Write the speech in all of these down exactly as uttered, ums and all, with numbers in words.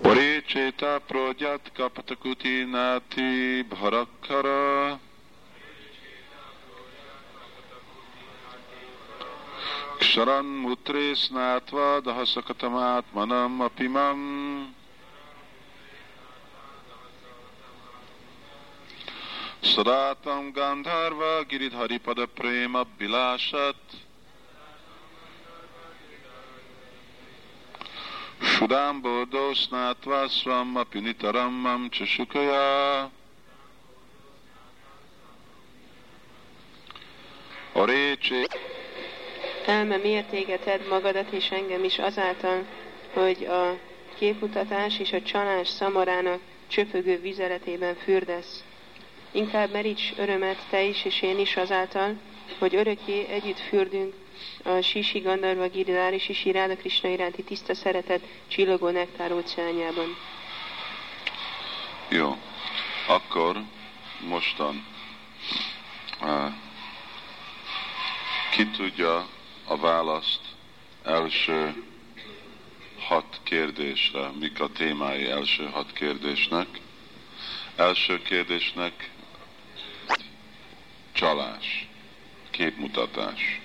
Parécséta progyat kapatakuti náti bharakkara Ksharan mutré snátva dahasakatamát manam apimam Sadatam gandharva giridhari pada prema bilásat Sudam bodho snátva swam apinitaram mam csasukaya Arécsé Elme, miért égeted magadat és engem is azáltal, hogy a képmutatás és a csalás szamarának csöpögő vizeletében fürdesz? Inkább meríts örömet te is és én is azáltal, hogy örökké együtt fürdünk a Sisi Gandharva Giridhari Sisi Ráda Krishna iránti tiszta szeretet csillogó nektár óceánjában. Jó, akkor mostan uh, ki tudja a választ első hat kérdésre, mik a témái első hat kérdésnek. Első kérdésnek csalás, képmutatás.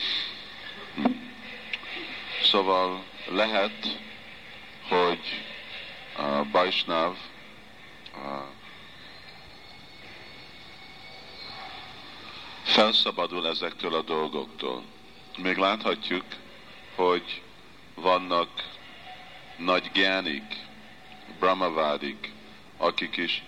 Szóval lehet, hogy a Vaisnav a felszabadul ezektől a dolgoktól. Még láthatjuk, hogy vannak nagy gyánik, brahmavádik, akik is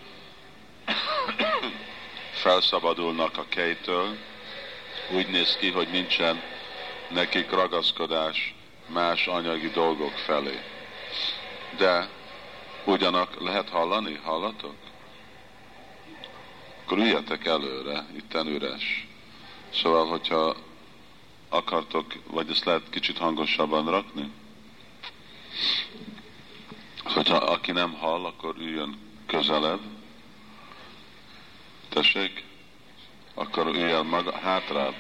felszabadulnak a kejtől, úgy néz ki, hogy nincsen nekik ragaszkodás más anyagi dolgok felé. De ugyanak lehet hallani? Hallatok? Akkor üljetek előre, itten üres. Szóval, hogyha akartok, vagy ezt lehet kicsit hangosabban rakni? Hogyha aki nem hall, akkor üljön közelebb. Tessék? Akkor üljön maga, hátrább.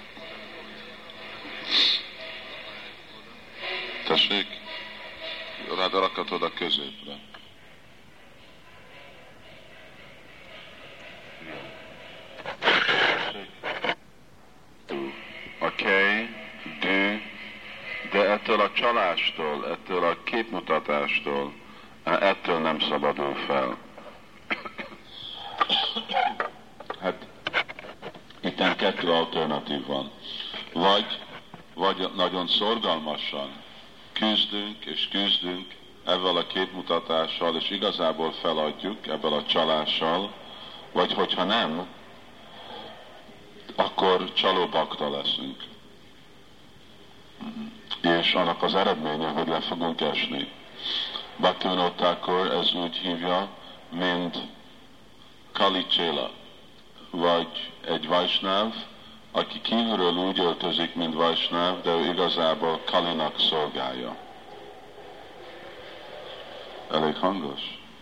Tessék? Rád rakatod a középre. Oké, okay, de, de ettől a csalástól, ettől a képmutatástól, ettől nem szabadul fel. Hát itten kettő alternatív van. Vagy, vagy nagyon szorgalmasan küzdünk és küzdünk ezzel a képmutatással, és igazából feladjuk ebből a csalással, vagy hogyha nem, akkor csalóbakta leszünk. És annak az eredménye, hogy le fogunk esni. Bhaktivinoda Thakur ez úgy hívja, mint Kali Cséla, vagy egy Vaisnáv, aki kívülről úgy öltözik, mint Vaisnáv, de ő igazából Kalinak szolgálja. Elég hangos?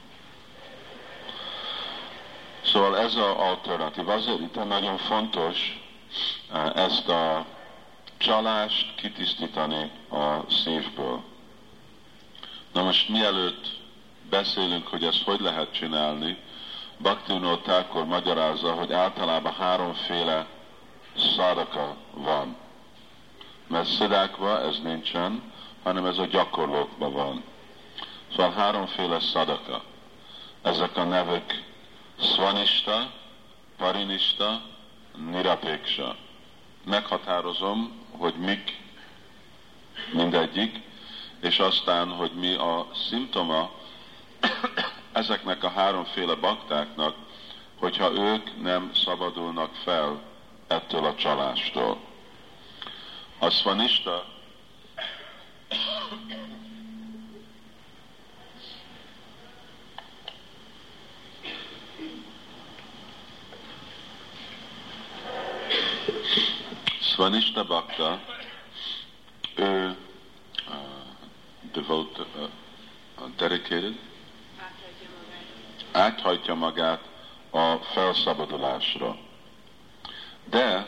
Szóval ez az alternatív. Azért itt nagyon fontos ezt a csalást kitisztítani a szívből. Na most mielőtt beszélünk, hogy ezt hogy lehet csinálni, Bhaktivinoda Thakur magyarázza, hogy általában háromféle szádaka van. Mert szidákban ez nincsen, hanem ez a gyakorlókban van. Szóval háromféle szadaka. Ezek a nevek Svanista, Parinista, Nirapeksa. Meghatározom, hogy mik mindegyik, és aztán, hogy mi a szimptoma ezeknek a háromféle baktáknak, hogyha ők nem szabadulnak fel ettől a csalástól. A Svanista Svanista bakta, ő uh, devote, uh, dedicated, áthagyja magát a felszabadulásra. De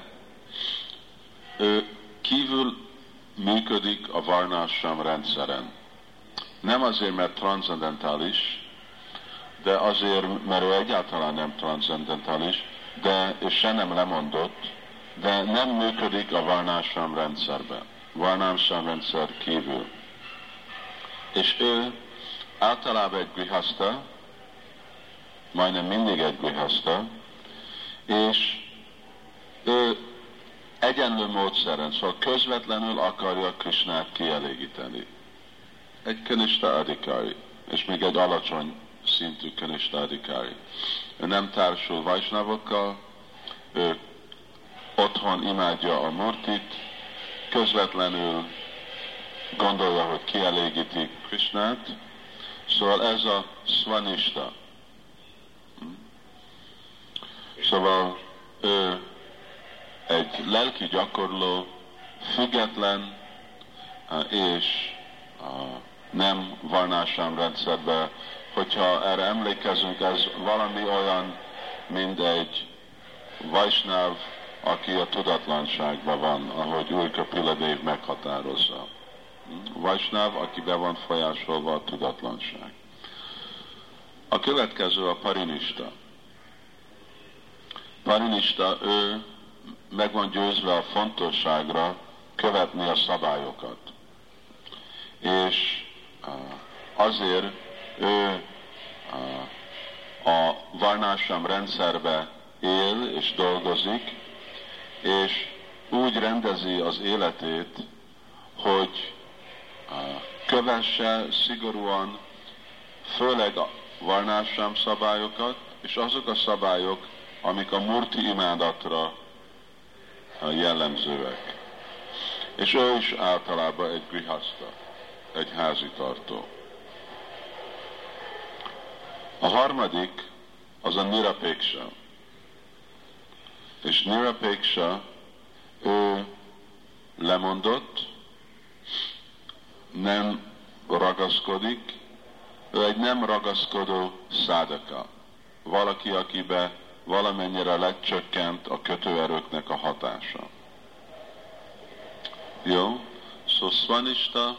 ő kívül működik a varnásam rendszeren. Nem azért, mert transzendentális, de azért, mert ő egyáltalán nem transzendentális, de, és se nem lemondott, de nem működik a varnásram rendszerbe, varnásram rendszer kívül. És ő általában egy grihaszta, majdnem mindig egy grihaszta, és ő egyenlő módszeren, szóval közvetlenül akarja Krishnát kielégíteni. Egy kanishta adhikári, és még egy alacsony szintű kanishta adhikári. Ő nem társul vajsnavokkal, ő otthon imádja a murtit, közvetlenül gondolja, hogy kielégíti Krishnát, szóval ez a svanista. Szóval ő egy lelki gyakorló, független és nem varnásám rendszerben. Hogyha erre emlékezünk, ez valami olyan, mint egy vajsnáv, aki a tudatlanságban van, ahogy Úr Kapila Dév meghatározza. Vajsnáv, aki be van folyásolva a tudatlanság. A következő a parinista. Parinista, ő meg van győzve a fontosságra követni a szabályokat. És azért ő a varnásam rendszerbe él és dolgozik, és úgy rendezi az életét, hogy kövesse szigorúan, főleg a varnásam szabályokat, és azok a szabályok, amik a murti imádatra jellemzőek. És ő is általában egy grihaszta, egy házitartó. A harmadik az a nirapéksa. És nirapéksa, ő lemondott, nem ragaszkodik, ő egy nem ragaszkodó szádaka. Valaki, akibe valamennyire lecsökkent a kötőerőknek a hatása. Jó? Szóval svanista,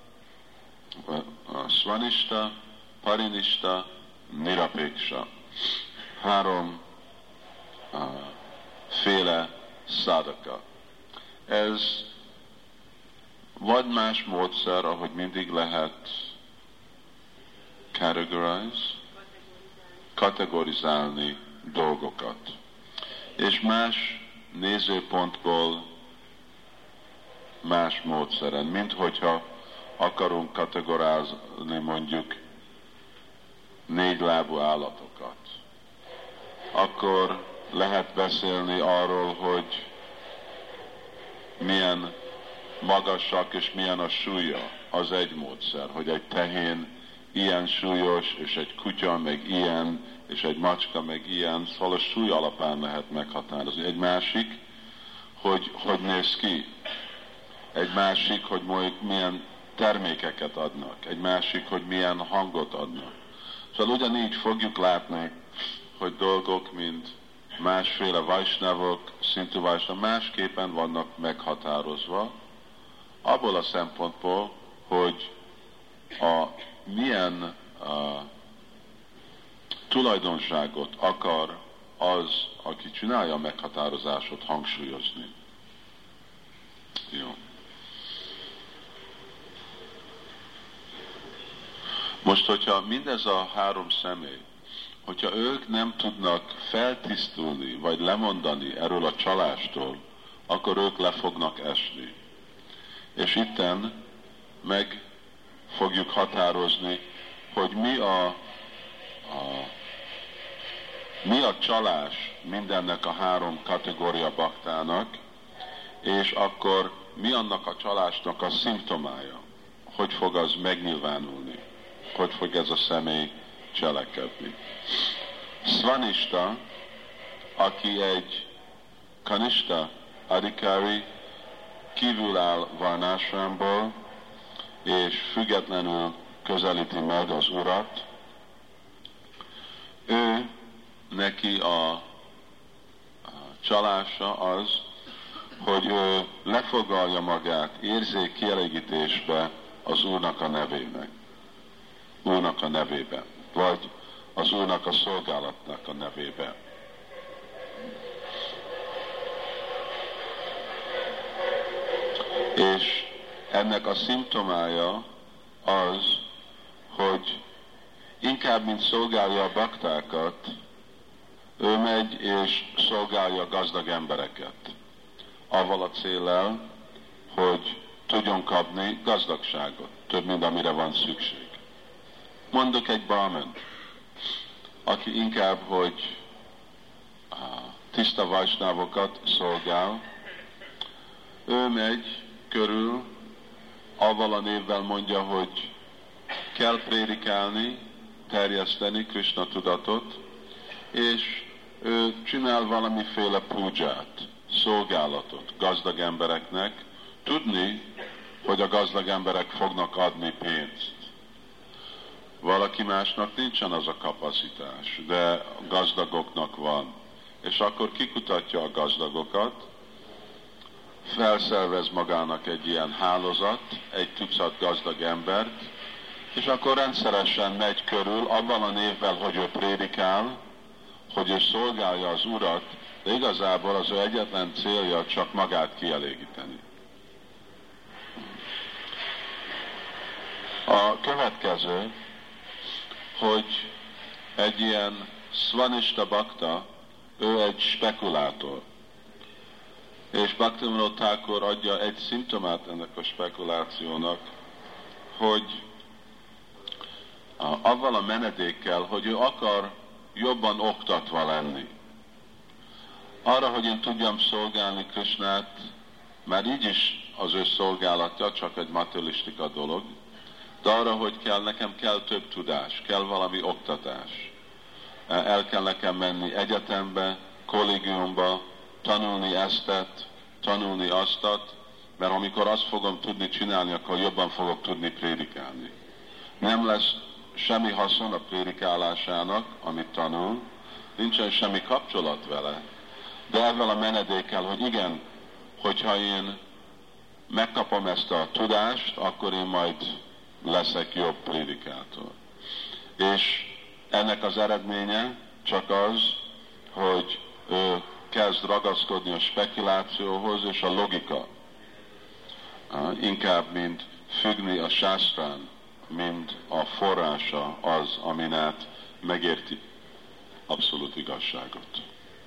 svanista, parinista, nirapéksa. Három uh, féle szádaka. Ez vagy más módszer, ahogy mindig lehet categorize, kategorizálni dolgokat. És más nézőpontból más módszeren, mint hogyha akarunk kategorizálni mondjuk négy lábú állatokat. Akkor lehet beszélni arról, hogy milyen magasak és milyen a súlya. Az egy módszer, hogy egy tehén ilyen súlyos, és egy kutya meg ilyen, és egy macska meg ilyen, szóval a súly alapján lehet meghatározni. Egy másik, hogy hogy néz ki. Egy másik, hogy mondjuk milyen termékeket adnak. Egy másik, hogy milyen hangot adnak. Szóval ugyanígy fogjuk látni, hogy dolgok, mint másféle vajsnavok, szintű vajsnav, másképpen vannak meghatározva, abból a szempontból, hogy a milyen a, tulajdonságot akar az, aki csinálja a meghatározásot hangsúlyozni. Jó. Most, hogyha mindez a három személy, hogyha ők nem tudnak feltisztulni, vagy lemondani erről a csalástól, akkor ők le fognak esni. És itten meg fogjuk határozni, hogy mi a, a, mi a csalás mindennek a három kategória baktának, és akkor mi annak a csalásnak a szimptomája, hogy fog az megnyilvánulni, hogy fog ez a személy cselekedni. Svanista, aki egy kanishta adhikári, kívül áll varnásramból, és függetlenül közelíti meg az Urat, ő neki a, a csalása az, hogy ő lefoglalja magát érzék kielégítésbe az Úrnak a nevének. Úrnak a nevébe, vagy az Úrnak a szolgálatnak a nevébe. És ennek a szimptomája az, hogy inkább, mint szolgálja a baktákat, ő megy és szolgálja a gazdag embereket. Avval a céllal, hogy tudjon kapni gazdagságot, több, mint amire van szükség. Mondok egy barment, aki inkább, hogy tiszta vajsnávokat szolgál, ő megy körül, avval a névvel mondja, hogy kell prédikálni, terjeszteni Krishna tudatot, és ő csinál valamiféle púdzsát, szolgálatot gazdag embereknek, tudni, hogy a gazdag emberek fognak adni pénzt. Valaki másnak nincsen az a kapacitás, de gazdagoknak van. És akkor kikutatja a gazdagokat, felszervez magának egy ilyen hálózat, egy tucat gazdag embert, és akkor rendszeresen megy körül, abban a névvel, hogy ő prédikál, hogy ő szolgálja az Urat, de igazából az ő egyetlen célja csak magát kielégíteni. A következő, hogy egy ilyen Svanista bakta, ő egy spekulátor. És Bhaktivinoda Thakur adja egy szimptomát ennek a spekulációnak, hogy avval a menedékkel, hogy ő akar jobban oktatva lenni. Arra, hogy én tudjam szolgálni Krishnát, már így is az ő szolgálatja csak egy materialistika dolog, de arra, hogy kell, nekem kell több tudás, kell valami oktatás. El kell nekem menni egyetembe, kollégiumba, tanulni eztet, tanulni aztat, mert amikor azt fogom tudni csinálni, akkor jobban fogok tudni prédikálni. Nem lesz semmi haszon a prédikálásának, amit tanul, nincsen semmi kapcsolat vele, de ezzel a menedékkel, hogy igen, hogyha én megkapom ezt a tudást, akkor én majd leszek jobb prédikátor. És ennek az eredménye csak az, hogy ő kezd ragaszkodni a spekulációhoz és a logika. Inkább, mint függni a sásztrán, mint a forrása az, amin át megérti abszolút igazságot.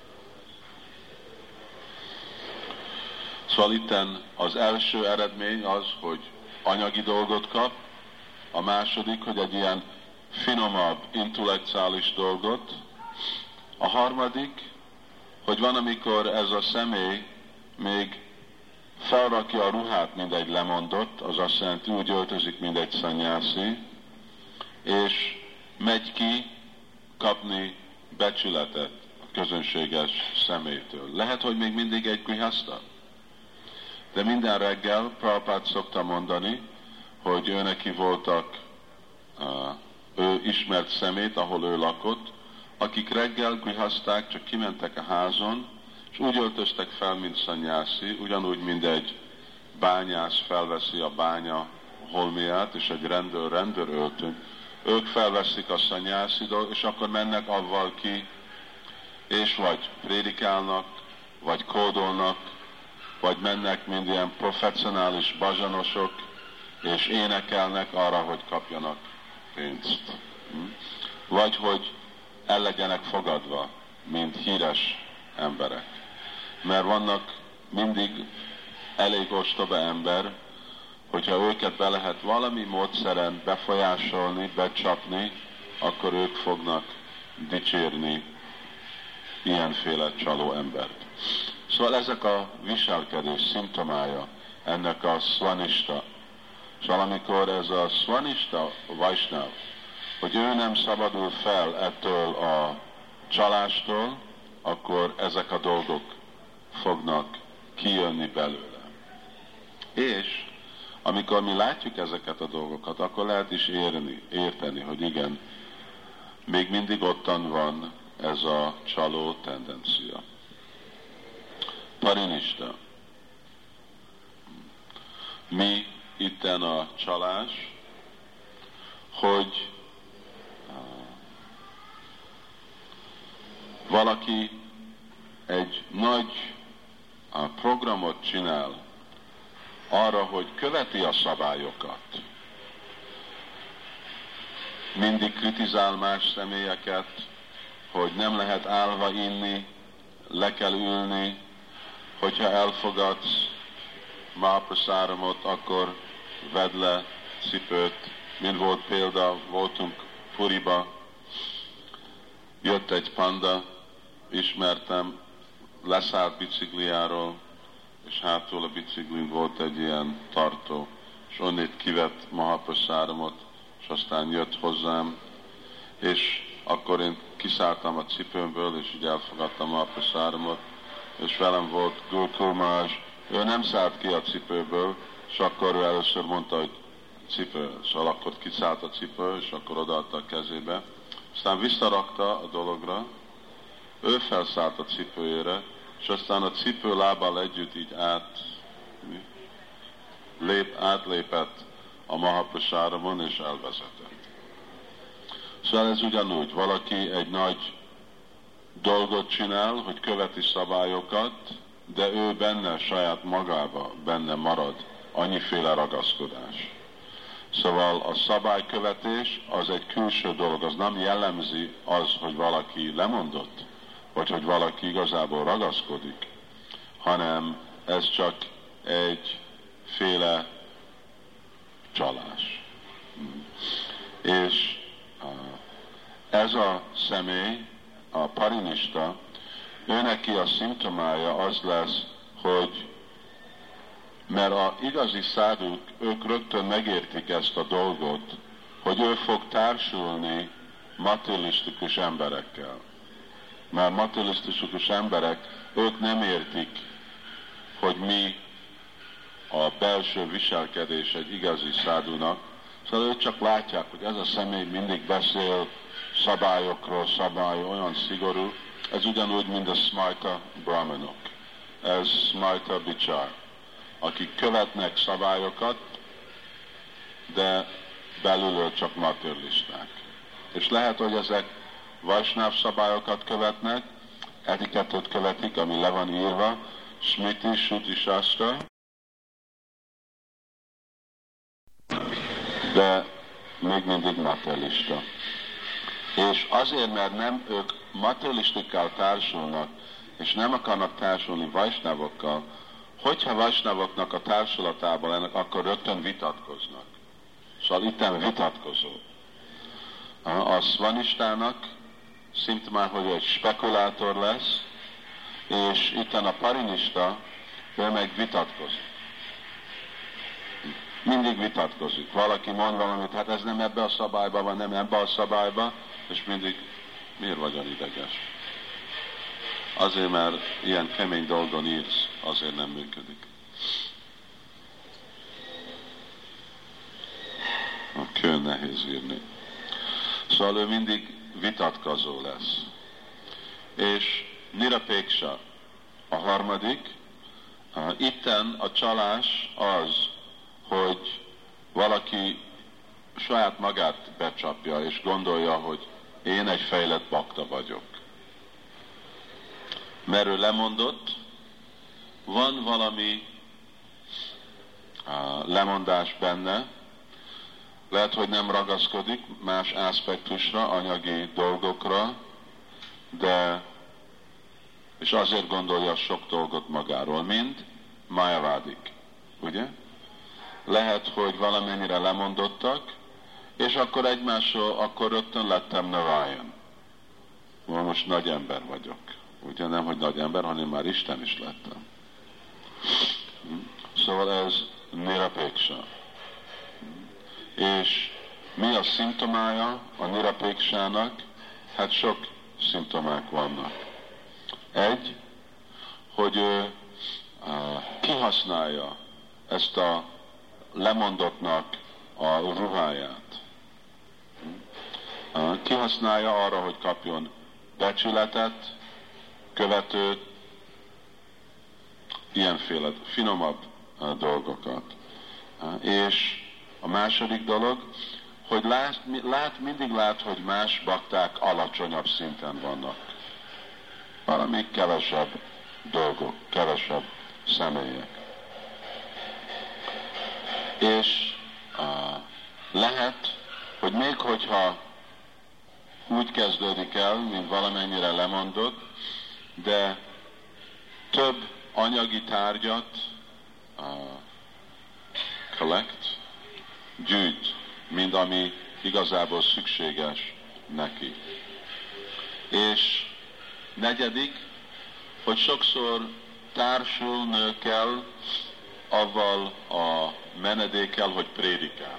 Szóval itten az első eredmény az, hogy anyagi dolgot kap, a második, hogy egy ilyen finomabb, intellektuális dolgot, a harmadik, hogy van, amikor ez a személy még felrakja a ruhát, mint egy lemondott, az azt jelenti, úgy öltözik, mint egy szanyászi, és megy ki kapni becsületet a közönséges személytől. Lehet, hogy még mindig egy grihaszta, de minden reggel Prabhupád szokta mondani, hogy ő neki voltak, ő ismert szemét, ahol ő lakott, akik reggel grihaszták, csak kimentek a házon, és úgy öltöztek fel, mint szanyászi, ugyanúgy, mint egy bányász felveszi a bánya holmiát, és egy rendőr rendőr öltünk. Ők felveszik a szanyászi dolgot, és akkor mennek avval ki, és vagy prédikálnak, vagy kódolnak, vagy mennek, mint ilyen professzionális bazsanosok, és énekelnek arra, hogy kapjanak pénzt. Vagy hogy el legyenek fogadva, mint híres emberek. Mert vannak mindig elég ostoba ember, hogyha őket be lehet valami módszeren befolyásolni, becsapni, akkor ők fognak dicsérni ilyenféle csaló embert. Szóval ezek a viselkedés szimptomája ennek a Svanista. És valamikor ez a Svanista Vajsnáv, hogy ő nem szabadul fel ettől a csalástól, akkor ezek a dolgok fognak kijönni belőle. És amikor mi látjuk ezeket a dolgokat, akkor lehet is érni, érteni, hogy igen, még mindig ottan van ez a csaló tendencia. Parinista. Mi itten a csalás, hogy valaki egy nagy programot csinál arra, hogy követi a szabályokat, mindig kritizál más személyeket, hogy nem lehet állva inni, le kell ülni, hogyha elfogadsz Mahaprasadamot, akkor vedd le cipőt. Mint volt példa, voltunk Puriba, jött egy panda, ismertem, leszállt bicikliáról, és hátul a biciklin volt egy ilyen tartó, és onnét kivett Mahaprasadamot, és aztán jött hozzám, és akkor én kiszálltam a cipőmből, és így elfogadtam Mahaprasadamot, és velem volt Gurukul Maharaj, ő nem szállt ki a cipőből, és akkor ő először mondta, hogy cipő, szóval akkor kiszállt a cipő, és akkor odaadta a kezébe, aztán visszarakta a dologra, ő felszállt a cipőjére, és aztán a cipő lábbal együtt így át, lép, átlépett a Mahaprasadamon, és elvezetett. Szóval ez ugyanúgy, valaki egy nagy dolgot csinál, hogy követi szabályokat, de ő benne, saját magába benne marad annyiféle ragaszkodás. Szóval a szabálykövetés az egy külső dolog, az nem jellemzi az, hogy valaki lemondott, vagy hogy valaki igazából ragaszkodik, hanem ez csak egyféle csalás. És ez a személy, a parinista, ő neki a szimptomája az lesz, hogy mert az igazi száduk, ők rögtön megértik ezt a dolgot, hogy ő fog társulni materialisztikus emberekkel. Mert materialisztikus emberek, ők nem értik, hogy mi a belső viselkedés egy igazi szádunak. Szóval ők csak látják, hogy ez a személy mindig beszél szabályokról, szabály olyan szigorú. Ez ugyanúgy, mint a Smarta brahmanok. Ez Smarta bicsár, akik követnek szabályokat, de belülről csak materialisták. És lehet, hogy ezek Vaisnáv szabályokat követnek, etikettet követik, ami le van írva, Smriti, Shruti, Shastra, de még mindig materialista. És azért, mert nem ők materialistikkal társulnak, és nem akarnak társulni vajsnávokkal, hogyha vajsnávoknak a társulatában ennek, akkor rögtön vitatkoznak. Szóval itten vitatkozó. A szvanistának szimptomán, hogy egy spekulátor lesz, és itten a parinista, ő meg vitatkozik. Mindig vitatkozik. Valaki mond valamit, hát ez nem ebbe a szabályba van, nem ebbe a szabályba, és mindig, miért vagy olyan ideges? Azért, mert ilyen kemény dolgon írsz, azért nem működik. A kőn nehéz írni. Szóval ő mindig vitatkozó lesz. És nirapéksa a harmadik, itten a csalás az, hogy valaki saját magát becsapja, és gondolja, hogy én egy fejlett bakta vagyok. Mert ő lemondott, van valami uh, lemondás benne, lehet, hogy nem ragaszkodik más aspektusra, anyagi dolgokra, de és azért gondolja sok dolgot magáról, mint májavádik, ugye? Lehet, hogy valamennyire lemondottak, és akkor egymásról, akkor rögtön lettem Narayan. Most nagy ember vagyok. Ugye nem, hogy nagy ember, hanem már Isten is lettem. Szóval ez nirapéksa. És mi a szimptomája a nirapéksának? Hát sok szimptomák vannak. Egy, hogy ő uh, kihasználja ezt a lemondottnak a ruháját. Uh, kihasználja arra, hogy kapjon becsületet, követőt, ilyenféle finomabb uh, dolgokat. Uh, és a második dolog, hogy lát, lát, mindig lát, hogy más bakták alacsonyabb szinten vannak. valami kevesebb dolgok, kevesebb személyek. És uh, lehet, hogy még hogyha úgy kezdődik el, mint valamennyire lemondott, de több anyagi tárgyat uh, collect, gyűjt, mint ami igazából szükséges neki. És negyedik, hogy sokszor társul nőkkel avval a menedékkel, hogy prédikál.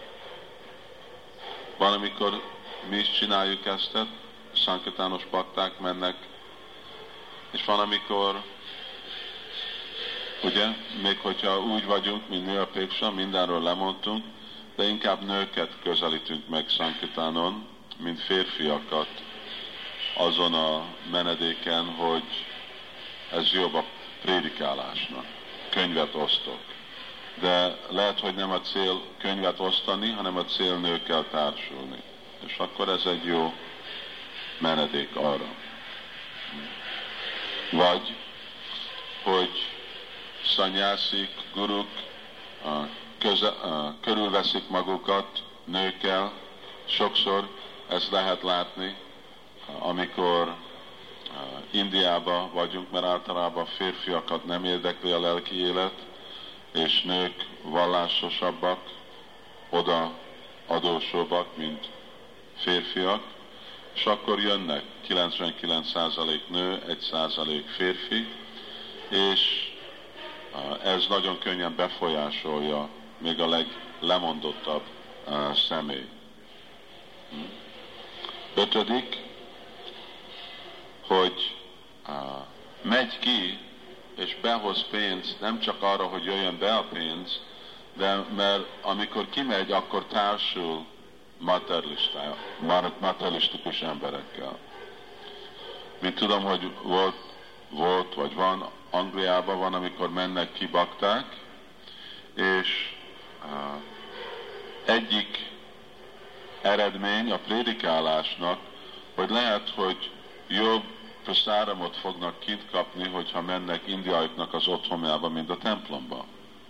Van, amikor mi is csináljuk ezt, szankatános bakták mennek, és van, amikor, ugye, még hogyha úgy vagyunk, mint mi a Péksa, mindenről lemondtunk, de inkább nőket közelítünk meg szankatánon, mint férfiakat azon a menedéken, hogy ez jobb a prédikálásnak. Könyvet osztok. De lehet, hogy nem a cél könyvet osztani, hanem a cél nőkkel társulni. És akkor ez egy jó menedék arra. Vagy, hogy szanyászik, guruk köze, körülveszik magukat nőkkel. Sokszor ezt lehet látni, amikor Indiában vagyunk, mert általában férfiakat nem érdekli a lelki élet, és nők vallásosabbak, oda adósóbbak, mint férfiak, és akkor jönnek kilencvenkilenc százalék nő, egy százalék férfi, és ez nagyon könnyen befolyásolja még a leglemondottabb személy. Ötödik, hogy megy ki és behoz pénzt, nem csak arra, hogy jöjjön be a pénz, de mert amikor kimegy, akkor társul materialisztikus emberekkel. Mint tudom, hogy volt, volt, vagy van, Angliában van, amikor mennek ki bakták, és uh, egyik eredmény a prédikálásnak, hogy lehet, hogy jobb praszáramot fognak kint kapni, hogyha mennek indiaiaknak az otthonjába, mint a templomba.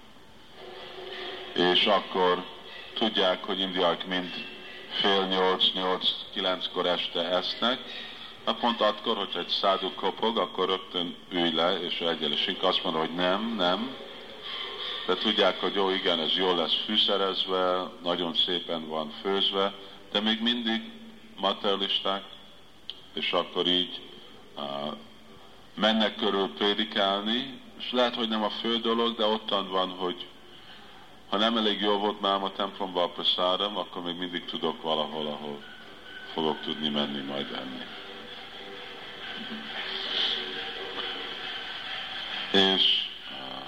És akkor tudják, hogy indiaiak mind fél nyolc, nyolc, kilenckor este esznek, hát pont akkor, hogyha egy szádu kopog, akkor rögtön ülj le, és egyenlőség azt mondja, hogy nem, nem. De tudják, hogy jó, igen, ez jól lesz fűszerezve, nagyon szépen van főzve, de még mindig materialisták, és akkor így uh, mennek körül prédikálni, és lehet, hogy nem a fő dolog, de ottan van, hogy ha nem elég jó volt már a templomba a praszáram, akkor még mindig tudok valahol, ahol fogok tudni menni, majd enni. És uh,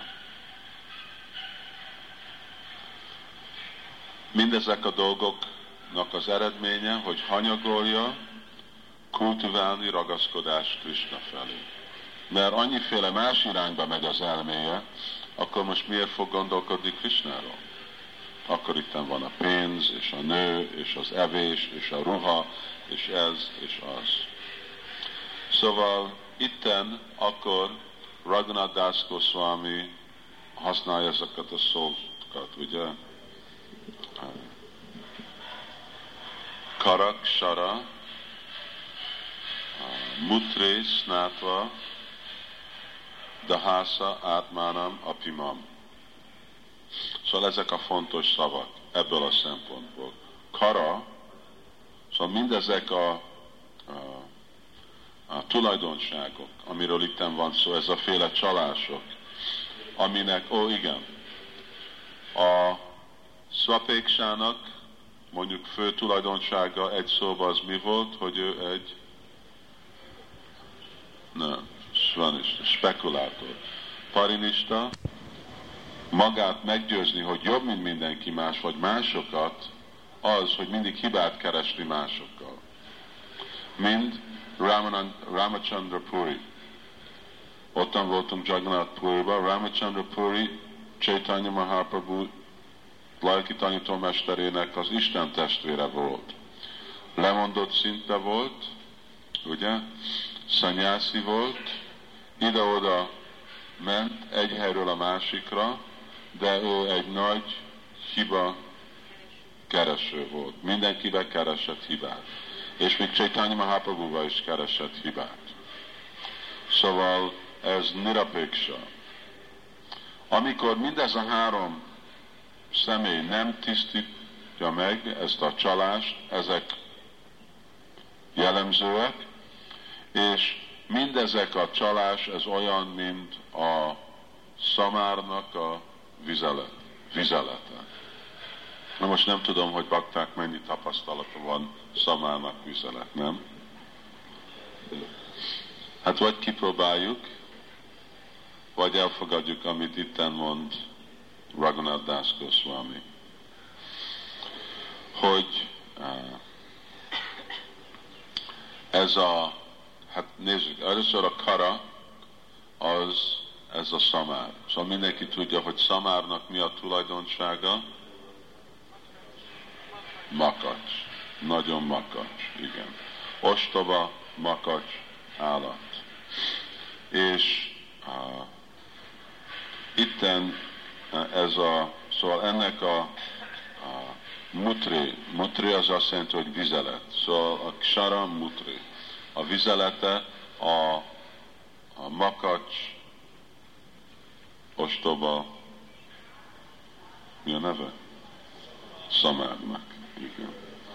mindezek a dolgoknak az eredménye, hogy hanyagolja, kultiválni ragaszkodás Krishna felé. Mert annyiféle más irányba megy az elméje, akkor most miért fog gondolkodni Krishnáról? Akkor itten van a pénz, és a nő, és az evés, és a ruha, és ez, és az. Szóval itten akkor Raghunath Das Goswami használja ezeket a szókat, ugye? Karak, Sara, Mutre, Snátva, Dahasa, Átmánam, Apimam. Szóval ezek a fontos szavak ebből a szempontból. Kara, szóval mindezek a, a, a tulajdonságok, amiről itten van szó, ez a féle csalások, aminek, ó igen, a Szvapéksának mondjuk fő tulajdonsága egy szóban az mi volt, hogy ő egy nem, svanista, spekulátor. Parinista, magát meggyőzni, hogy jobb, mint mindenki más, vagy másokat, az, hogy mindig hibát keresni másokkal. Mind Ramachandra Puri. Ottan voltunk Jagannath Puriba, Ramachandra Puri, Chaitanya Mahaprabhu lelki tanítómesterének az Isten testvére volt. Lemondott szinte volt, ugye? szanyászi volt, ide-oda ment egy helyről a másikra, de ő egy nagy hiba kereső volt. Mindenkibe keresett hibát. És még Chaitanya Mahaprabhuval is keresett hibát. Szóval ez nirapéksha. Amikor mindez a három személy nem tisztítja meg ezt a csalást, ezek jellemzőek, és mindezek a csalás, ez olyan, mint a szamárnak a vizelet, vizelete. Na most nem tudom, hogy bakták mennyi tapasztalata van szamárnak vizelet, nem? Hát vagy kipróbáljuk, vagy elfogadjuk, amit itten mond Raghunath Das Goswami. Hogy ez a, hát nézzük, először a kara, az ez a szamár. Szóval mindenki tudja, hogy szamárnak mi a tulajdonsága? Makacs. Nagyon makacs, igen. Ostoba, makacs állat. És uh, itten uh, ez a, szóval ennek a, a mutri, mutri az azt jelenti, hogy vizelet. Szóval a ksara mutri. A vizelete a, a makacs, ostoba, mi a neve? Szamárnak. Igen.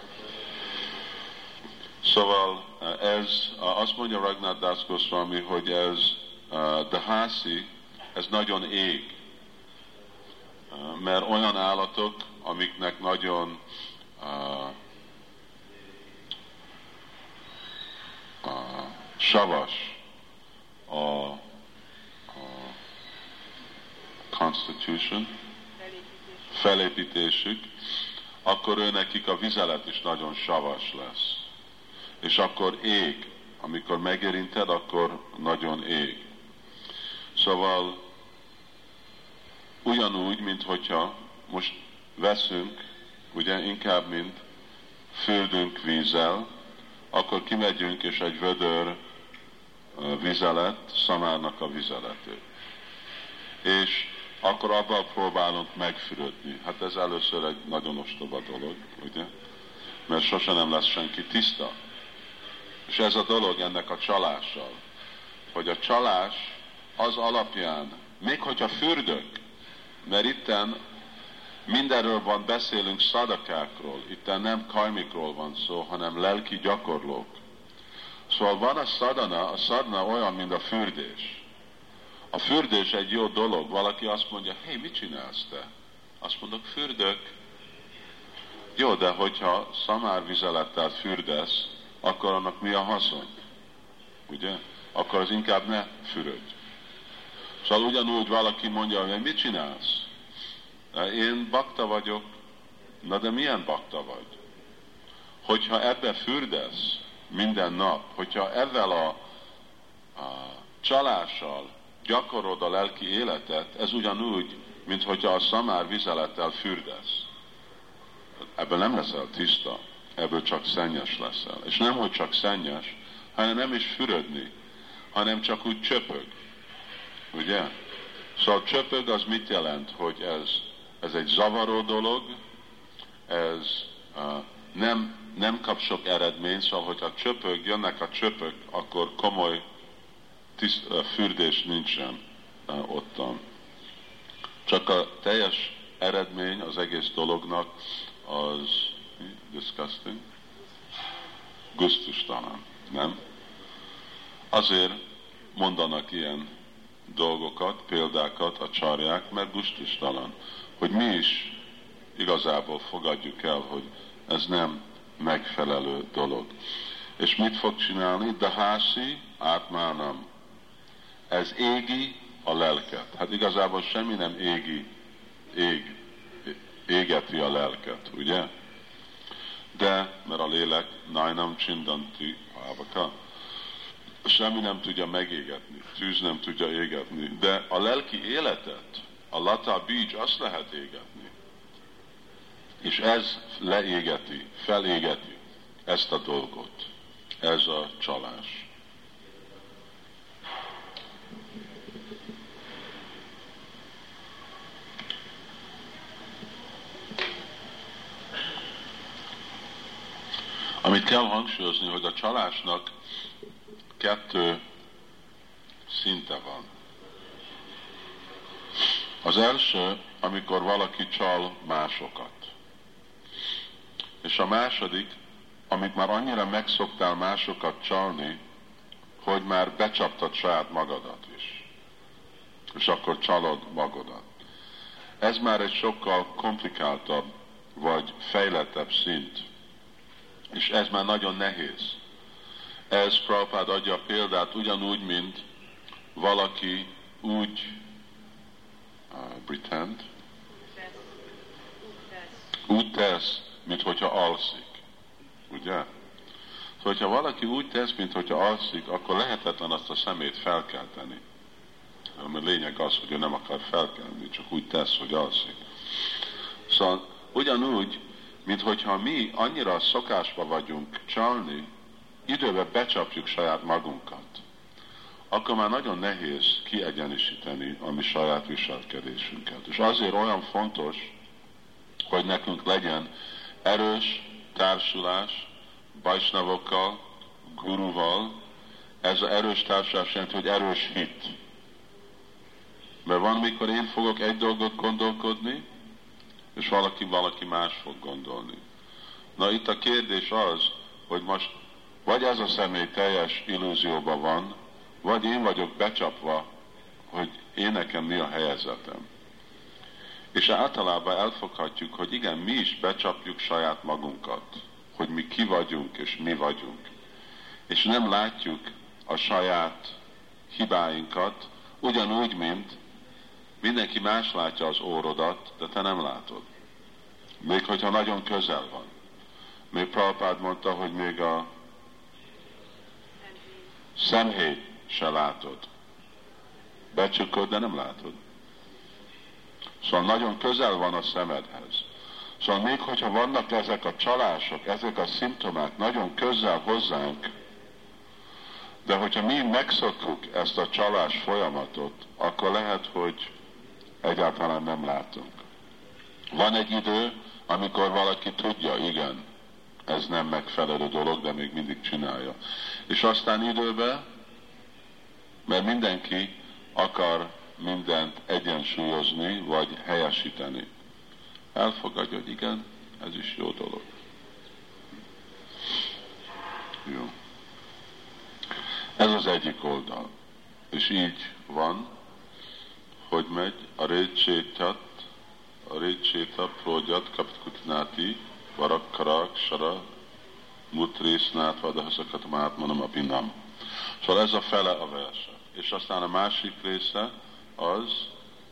Szóval ez, azt mondja Raghunath Das Goswami, hogy ez Dahasi, ez nagyon ég. Mert olyan állatok, amiknek nagyon uh, uh, savas a, a constitution, felépítésük, akkor ő nekik a vizelet is nagyon savas lesz. És akkor ég. Amikor megérinted, akkor nagyon ég. Szóval ugyanúgy, mint hogyha most veszünk, ugye inkább, mint földünk vízzel, akkor kimegyünk, és egy vödör vizelet, szamárnak a vizeletét. És akkor abban próbálunk megfürödni. Hát ez először egy nagyon ostoba dolog, ugye? Mert sosem nem lesz senki tiszta. És ez a dolog ennek a csalással, hogy a csalás az alapján, még hogyha fürdök, mert itten mindenről van, beszélünk szadakákról, itten nem karmikról van szó, hanem lelki gyakorlók. Szóval van a szadana, a szadana olyan, mint a fürdés. A fürdés egy jó dolog. Valaki azt mondja, hé, mit csinálsz te? Azt mondok, fürdök. Jó, de hogyha szamárvizelettel fürdesz, akkor annak mi a haszon? Ugye? Akkor az inkább ne fürödj. Szóval ugyanúgy valaki mondja, hogy mit csinálsz? Én bakta vagyok. Na de milyen bakta vagy? Hogyha ebbe fürdesz minden nap, hogyha ezzel a, a csalással gyakorod a lelki életet, ez ugyanúgy, mint hogyha a szamár vizelettel fürdesz. Ebből nem leszel tiszta, ebből csak szennyes leszel. És nem, hogy csak szennyes, hanem nem is fürödni, hanem csak úgy csöpög. Ugye? Szóval csöpög az mit jelent? Hogy ez, ez egy zavaró dolog, ez uh, nem, nem kap sok eredményt, szóval hogyha csöpög, jönnek a csöpök, akkor komoly tiszt, uh, fürdés nincsen uh, ottan. Csak a teljes eredmény az egész dolognak az disgusting, gusztustalan, nem? Azért mondanak ilyen dolgokat, példákat a csarják, mert gusztustalan, hogy mi is igazából fogadjuk el, hogy ez nem megfelelő dolog. És mit fog csinálni? Dahasi átmánam. Ez égi a lelket. Hát igazából semmi nem égi, ég, égeti a lelket, ugye? De, mert a lélek nájnam csindanti ávaka, semmi nem tudja megégetni, tűz nem tudja égetni, de a lelki életet, a lata bíj, azt lehet égetni. És ez leégeti, felégeti ezt a dolgot. Ez a csalás. Amit kell hangsúlyozni, hogy a csalásnak kettő szinte van. Az első, amikor valaki csal másokat. És a második, amit már annyira megszoktál másokat csalni, hogy már becsaptad saját magadat is. És akkor csalod magadat. Ez már egy sokkal komplikáltabb, vagy fejlettebb szint. És ez már nagyon nehéz. Ez Prabhupád adja a példát ugyanúgy, mint valaki úgy uh, pretend, úgy tesz, mint hogyha alszik. Ugye? Szóval, hogyha valaki úgy tesz, mint hogyha alszik, akkor lehetetlen azt a szemét felkelteni. A lényeg az, hogy ő nem akar felkelni, csak úgy tesz, hogy alszik. Szóval ugyanúgy, mint hogyha mi annyira szokásba vagyunk csalni, időben becsapjuk saját magunkat, akkor már nagyon nehéz kiegyenisíteni a mi saját viselkedésünket. És azért olyan fontos, hogy nekünk legyen erős társulás vajsnavokkal, guruval. Ez az erős társulás jelenti, hogy erős hit. Mert van, mikor én fogok egy dolgot gondolkodni, és valaki, valaki más fog gondolni. Na itt a kérdés az, hogy most vagy ez a személy teljes illúzióban van, vagy én vagyok becsapva, hogy én nekem mi a helyezetem. És általában elfoghatjuk, hogy igen, mi is becsapjuk saját magunkat, hogy mi ki vagyunk és mi vagyunk. És nem látjuk a saját hibáinkat, ugyanúgy, mint mindenki más látja az órodat, de te nem látod. Még hogyha nagyon közel van. Még Prabhupád mondta, hogy még a szemhéj se látod. Becsukod, de nem látod. Szóval nagyon közel van a szemedhez. Szóval még hogyha vannak ezek a csalások, ezek a szimptomák nagyon közel hozzánk, de hogyha mi megszokjuk ezt a csalás folyamatot, akkor lehet, hogy egyáltalán nem látunk. Van egy idő, amikor valaki tudja, igen, ez nem megfelelő dolog, de még mindig csinálja. És aztán időben, mert mindenki akar mindent egyensúlyozni, vagy helyesíteni. Elfogadja, hogy igen, ez is jó dolog. Jó. Ez az egyik oldal. És így van, hogy megy a récsétat, a récséta prógyat kaptkutnáti, varakkarak, sara, mutrésznát, vadahaszakat mátmanom a pinam. Szóval ez a fele a verse. És aztán a másik része az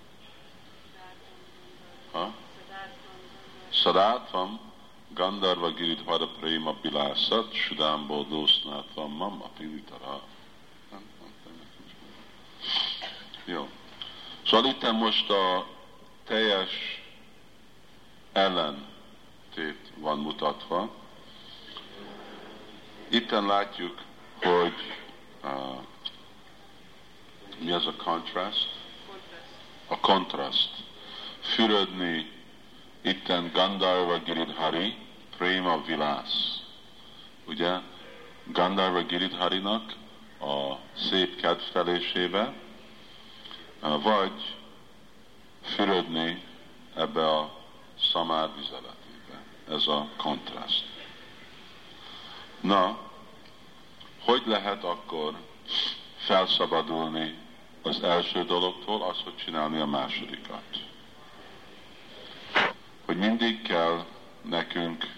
ha? Szadátvam Gandharva Giridhara Prema Bilászat Sudámból Dósznátvam Mam Apinitara. Jó. Szóval itt most a teljes ellentét van mutatva. Itten látjuk, hogy uh, mi az a contrast? A kontraszt. Fürödni itten Gandharva Giridhari Prema Vilász. Ugye? Gandharva Giridharinak a szép kedvtelésébe, vagy fürödni ebbe a szamár vizeletébe. Ez a kontraszt. Na, hogy lehet akkor felszabadulni az első dologtól, az, hogy csinálni a másodikat? Hogy mindig kell nekünk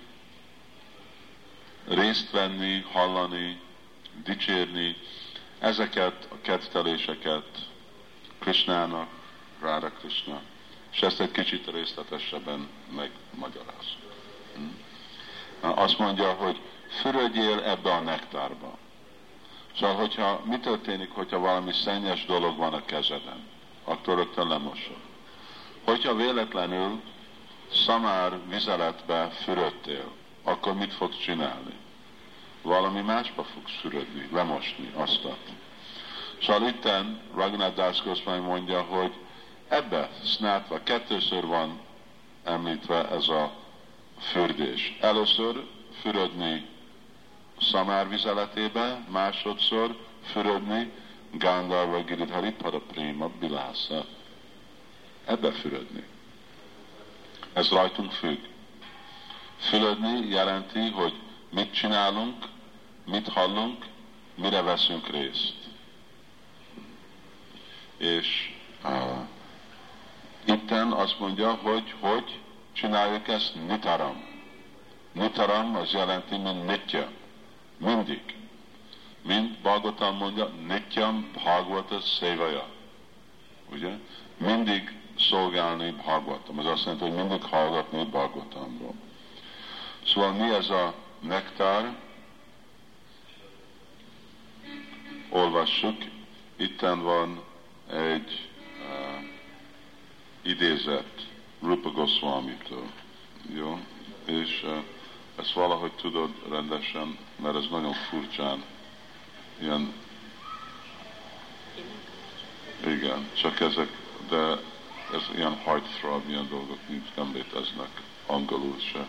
részt venni, hallani, dicsérni ezeket a kedvteléseket Krishnának, Ráda Krishna, és ezt egy kicsit részletesebben megmagyarázunk. Azt mondja, hogy fürödjél ebbe a nektárba. Szóval, hogyha mi történik, hogyha valami szennyes dolog van a kezeden, akkor rögtön lemosod. Hogyha véletlenül szamár vizeletbe fürödtél, akkor mit fogsz csinálni? Valami másba fogsz fürödni, lemosni aztat. Szóval itten Raghunath Das Goswami mondja, hogy ebbe snátva kettőször van említve ez a fürdés. Először fürödni szamár vizeletébe, másodszor fürödni Gandharva Giridhari Pada Prima Bilásza. Ebbe fürödni. Ez rajtunk függ. Fürödni jelenti, hogy mit csinálunk, mit hallunk, mire veszünk részt. És uh, itten azt mondja, hogy hogy csináljuk ezt nitaram. Nitaram az jelenti, mint nitya. Mindig. Mint Bhagavatam mondja, nityam bhagavata szévaja. Ugye? Mindig szolgálni Bhagavatam. Ez azt jelenti, hogy mindig hallgatni Bhagavatamról. Szóval mi ez a nektár? Olvassuk. Itten van egy uh, idézet Rupa Goswamitől. Jó? És uh, ezt valahogy tudod rendesen, mert ez nagyon furcsán ilyen, igen, csak ezek, de ez ilyen heartthrob, ilyen dolgok nincs, nem léteznek angolul se.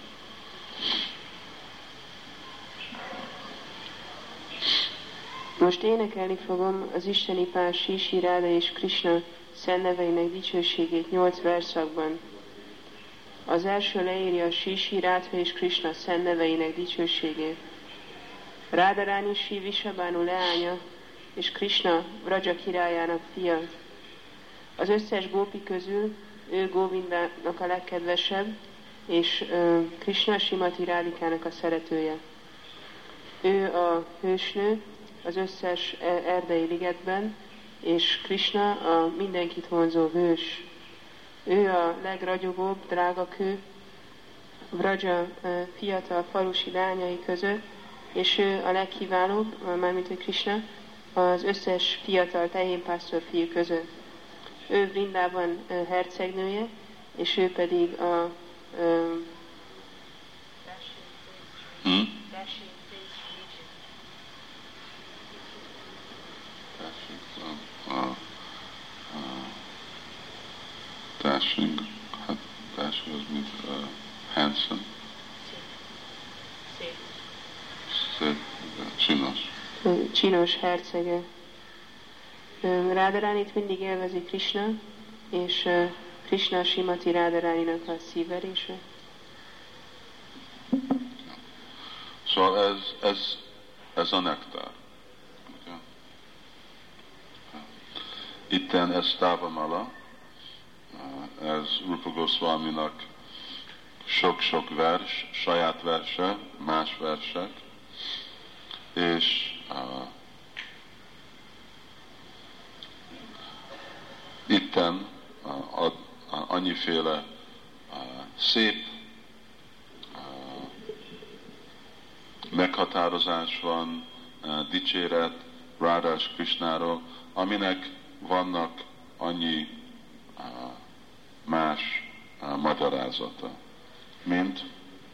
Most énekelni fogom az isteni pár Sísi Ráda és Krishna szent neveinek dicsőségét nyolc verszakban. Az első leírja a Sísi Rádha és Krishna szent neveinek dicsőségét. Rádarányi Sri Visabánu leánya és Krishna Vraja királyának fia. Az összes gópi közül ő Govindának a legkedvesebb, és uh, Krishna Simati Rádikának a szeretője. Ő a hősnő az összes erdei ligetben, és Krishna a mindenkit vonzó hős. Ő a legragyogóbb drágakő Vraja uh, fiatal falusi lányai között, és ő a legkiválóbb, mármint hogy Krishna, az összes fiatal tehénpásztor fiú között. Ő Vrindában uh, hercegnője, és ő pedig a uh, hmm? Dashing, hát dashing az mint uh, handsome. Szép. Szép, csinos. Csinos hercege. Rádaránit mindig élvezi Krishna, és Krishna Simati Rádaráninak a szívverése. Szóval ez, ez, ez a nektár. Itten ez Távamala, ez Rupa Goswaminak sok-sok vers, saját verse, más versek, és uh, itten uh, ad, uh, annyiféle uh, szép uh, meghatározás van, uh, dicséret Ráda és Krishnáról, aminek vannak annyi uh, más uh, magyarázata, mint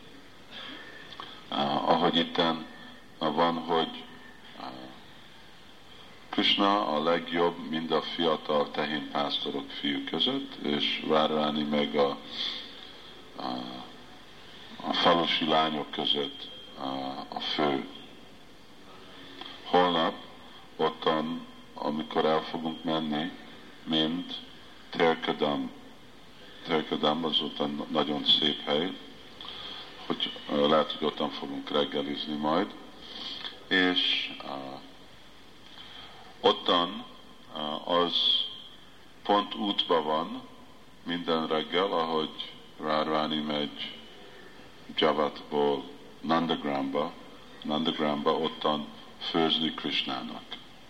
uh, ahogy itten uh, van, hogy uh, Krishna a legjobb mind a fiatal tehénpásztorok fiú között, és Radharani meg a, a, a falusi lányok között a, a fő. Holnap ottan, amikor el fogunk menni, mint Terkadam. Terkadam az ottan nagyon szép hely, hogy uh, lehet, hogy ottan fogunk reggelizni majd, és uh, ottan uh, az pont útban van minden reggel, ahogy Radharani megy Javatból Nandagramba, Nandagramba ottan főzni Krishnának.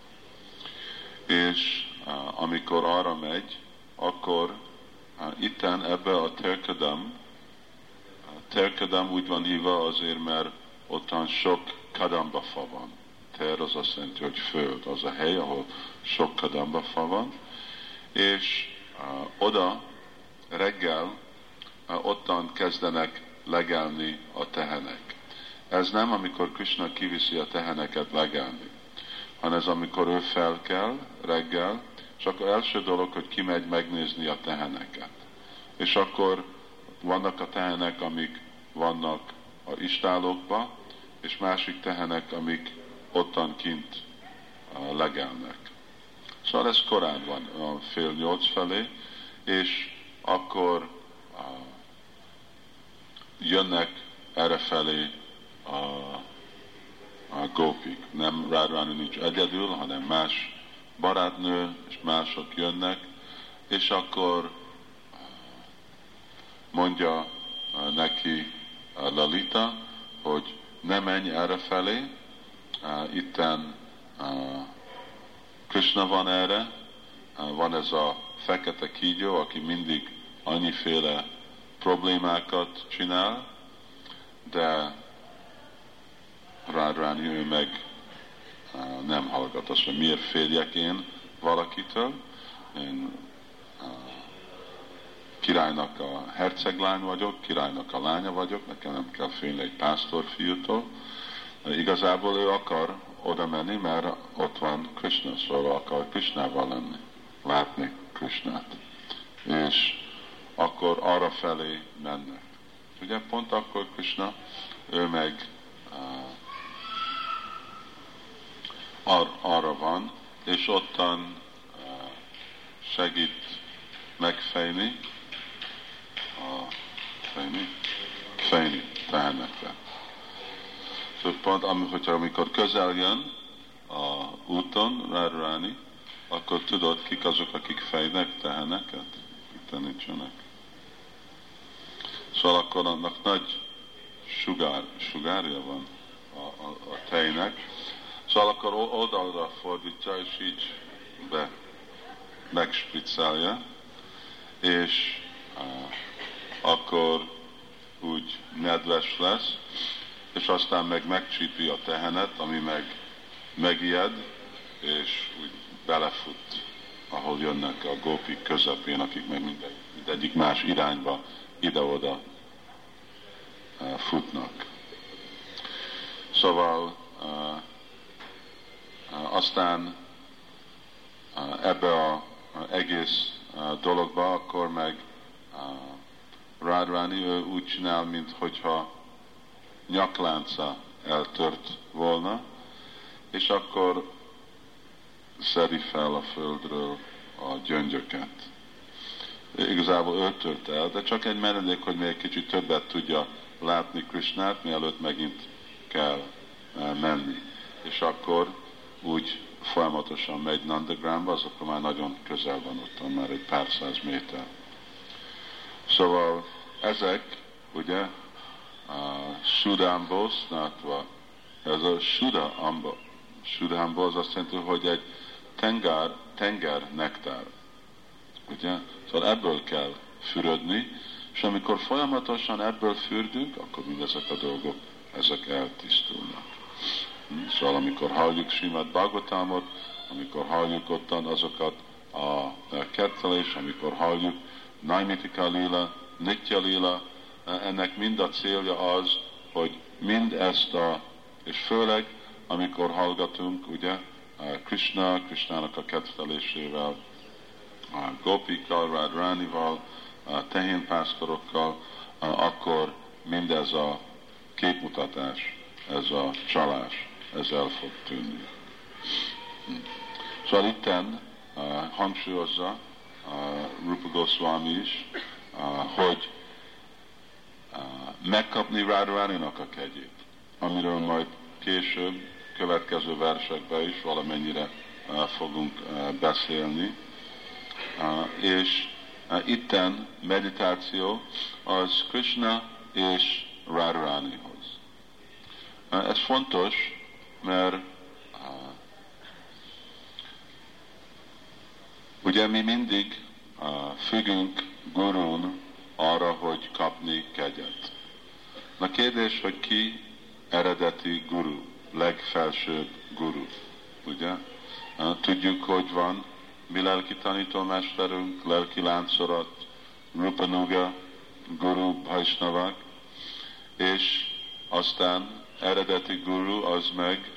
És uh, amikor arra megy, akkor uh, itten ebbe a Terkadam, uh, Terkadam úgy van hívva azért, mert ottan sok kadamba fa van. Ter az azt jelenti, hogy föld, az a hely, ahol sok kadamba fa van, és uh, oda reggel uh, ottan kezdenek legelni a tehenek. Ez nem amikor Krishna kiviszi a teheneket legelni, hanem ez amikor ő felkel reggel, és akkor első dolog, hogy kimegy megnézni a teheneket. És akkor vannak a tehenek, amik vannak a istálokba, és másik tehenek, amik ottan kint uh, legelnek. Szóval ez korán van, a fél nyolc felé, és akkor uh, jönnek errefelé a, a gópik. Nem Radharani nincs egyedül, hanem más barátnő, és mások jönnek, és akkor mondja neki Lalita, hogy ne menj errefelé, itten Krishna van erre, van ez a fekete kígyó, aki mindig annyiféle problémákat csinál, de Radharani ő meg nem hallgat. Azt mondja, miért féljek én valakitől? Én királynak a herceglány vagyok, királynak a lánya vagyok, nekem nem kell félni egy pásztorfiútól. Igazából ő akar oda menni, mert ott van Krishna, szóval akar Krishnával lenni, látni Krishnát. És akkor arra felé mennek. Ugye pont akkor Krishna, ő meg uh, ar, arra van, és ottan uh, segít megfejni, a fejni, fejni tehenekre. Szóval pont, am, hogyha amikor közel jön a úton, Radharani, akkor tudod, kik azok, akik fejnek teheneket? Itt nincsenek. Szóval akkor annak nagy sugár, sugárja van a, a, a tejnek. Szóval akkor oldalra fordítja, és így be megspriccelje, és uh, akkor úgy nedves lesz, és aztán meg megcsípi a tehenet, ami meg megijed, és úgy belefut, ahol jönnek a gópik közepén, akik meg mindegy, mindegyik más irányba ide-oda uh, futnak. Szóval uh, uh, aztán uh, ebbe a uh, egész uh, dologba akkor meg uh, Radharani ő úgy csinál, minthogyha nyaklánca eltört volna, és akkor szedi fel a földről a gyöngyöket. Igazából ő tört el, de csak egy menedék, hogy még kicsit többet tudja látni Krishnát, mielőtt megint kell menni. És akkor úgy folyamatosan megy Nandagramba, az akkor már nagyon közel van ott, már egy pár száz méter. Szóval ezek, ugye, a Sudambo Snatva, ez a Suda Amba. Sudambo az azt jelenti, hogy egy tenger, tenger nektár. Ugye? Szóval ebből kell fürödni, és amikor folyamatosan ebből fürdünk, akkor mindezek a dolgok, ezek eltisztulnak. Szóval amikor halljuk Srimad Bhagavatamot, amikor halljuk ottan azokat a kettelés, amikor halljuk Naimitika Lila, Nitya Lila, ennek mind a célja az, hogy mind ezt a, és főleg amikor hallgatunk, ugye, Krishna, Krishnának a kettelésével, a gópikkal, Radharanival, a tehénpásztorokkal, akkor mindez a képmutatás, ez a csalás, ez el fog tűnni. Szóval itten uh, hangsúlyozza uh, Rupa Goswami is, uh, hogy uh, megkapni Radharaninak a kegyét, amiről majd később, következő versekben is valamennyire uh, fogunk uh, beszélni. Uh, és uh, itten meditáció az Krishna és Radharanihoz. Uh, ez fontos, mert uh, ugye mi mindig uh, függünk gurún arra, hogy kapni kegyet. Na kérdés, hogy ki eredeti guru, legfelsőbb guru, ugye? Uh, tudjuk, hogy van mi lelki tanítómesterünk, lelki láncorat, Rupanuga, Guru, Vaisnavak, és aztán eredeti guru az meg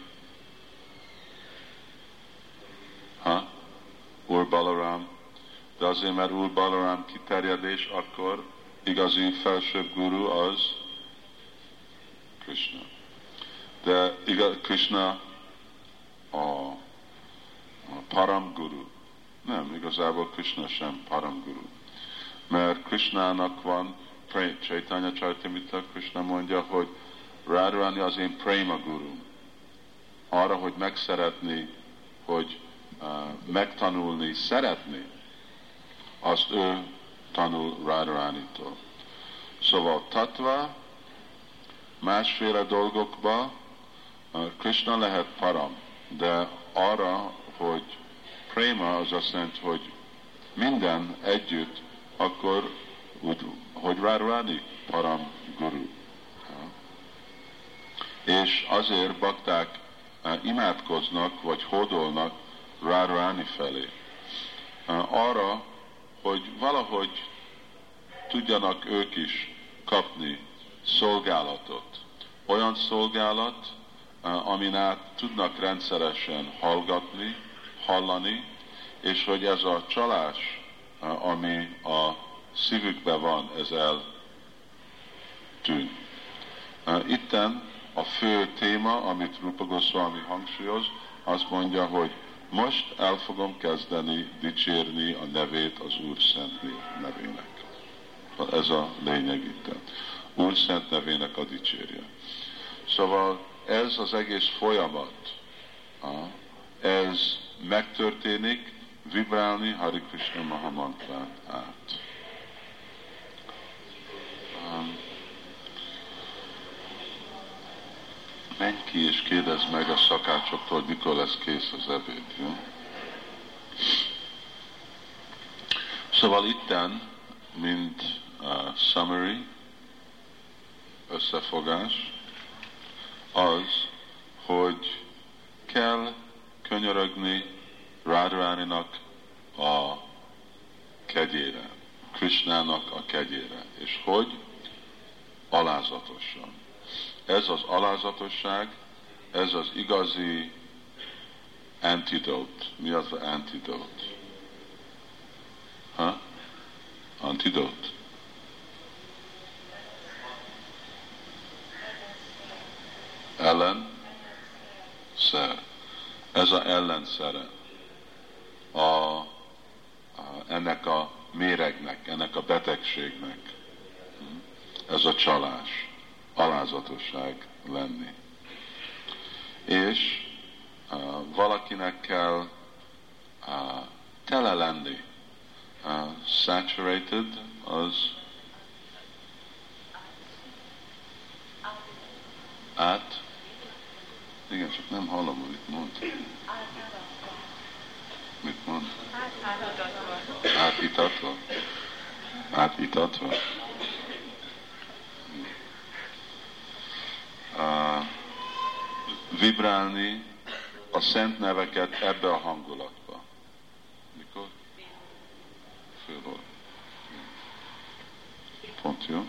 ha? Úr Balaram, de azért, mert Úr Balaram kiterjedés, akkor igazi felsőbb guru az Krishna. De igaz, Krishna a, a Param Guru. Nem, igazából Krishna sem Param Guru. Mert Krishnának van, Chaitanya Charitamrita, Krishna mondja, hogy Radharani az én Prema Gurum. Arra, hogy megszeretni, hogy uh, megtanulni, szeretni, azt ő tanul Radharani-tól. Szóval tatva, másféle dolgokba uh, Krishna lehet param, de arra, hogy prema, az azt jelenti, hogy minden együtt, akkor úgy, hogy Radharani param guru. És azért bakták uh, imádkoznak, vagy hódolnak Radharani felé. Uh, arra, hogy valahogy tudjanak ők is kapni szolgálatot. Olyan szolgálat, uh, amin át tudnak rendszeresen hallgatni, hallani, és hogy ez a csalás, uh, ami a szívükben van, ez eltűn. Uh, itten a fő téma, amit Rupa Goswami hangsúlyoz, azt mondja, hogy most el fogom kezdeni dicsérni a nevét az Úr Szent nevének. Ez a lényeg itt. Úr Szent nevének a dicsérje. Szóval ez az egész folyamat, ez megtörténik, vibrálni Hare Krishna Mahamantrát át. Menj ki és kérdezd meg a szakácsoktól, hogy mikor lesz kész az ebéd. Jó? Szóval itten, mint uh, summary, összefogás, az, hogy kell könyörögni Radharaninak a kegyére, Krishnának a kegyére, és hogy alázatosan. Ez az alázatosság, ez az igazi antidote. Mi az az antidote? Ha? Antidote. Ellen szer. Ez az ellenszere a, a, ennek a méregnek, ennek a betegségnek. Ez a csalás. Alázatosság lenni. És uh, valakinek kell uh, tele lenni. Uh, saturated az át. Igen, csak nem hallom, hogy mit mond. Mit mond? Átitatva. Átitatva. Uh, vibrálni a szent neveket ebbe a hangulatba. Mikor? Fél óra. Pont jó.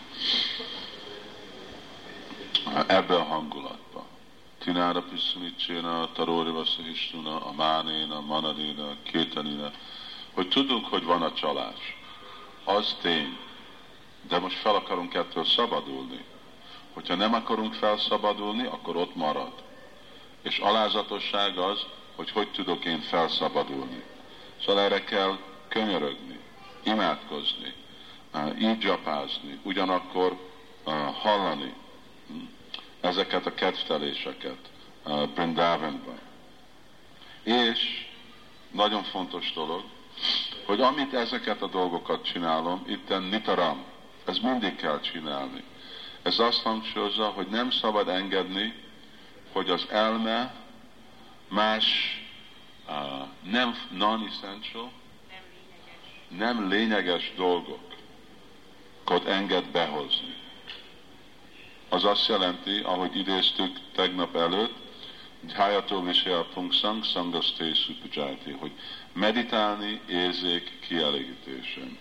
Uh, ebbe a hangulatba. Tinára piszumicséna, taróri vasszahistuna, a mánéna, manadéna, kétanina. Hogy tudunk, hogy van a csalás. Az tény. De most fel akarunk ettől szabadulni. Hogyha nem akarunk felszabadulni, akkor ott marad. És alázatosság az, hogy hogy tudok én felszabadulni. Szóval erre kell könyörögni, imádkozni, így dzsapázni, ugyanakkor hallani ezeket a kedvteléseket Brindavanban. És nagyon fontos dolog, hogy amit ezeket a dolgokat csinálom, itten nitaram, ez mindig kell csinálni. Ez azt hangsúlyozza, hogy nem szabad engedni, hogy az elme más uh, nem non-essential, nem lényeges dolgokat enged behozni. Az azt jelenti, ahogy idéztük tegnap előtt, hogy Hayató Visaya Pungsang Sangaszté Szupajati, hogy meditálni érzék kielégítésen.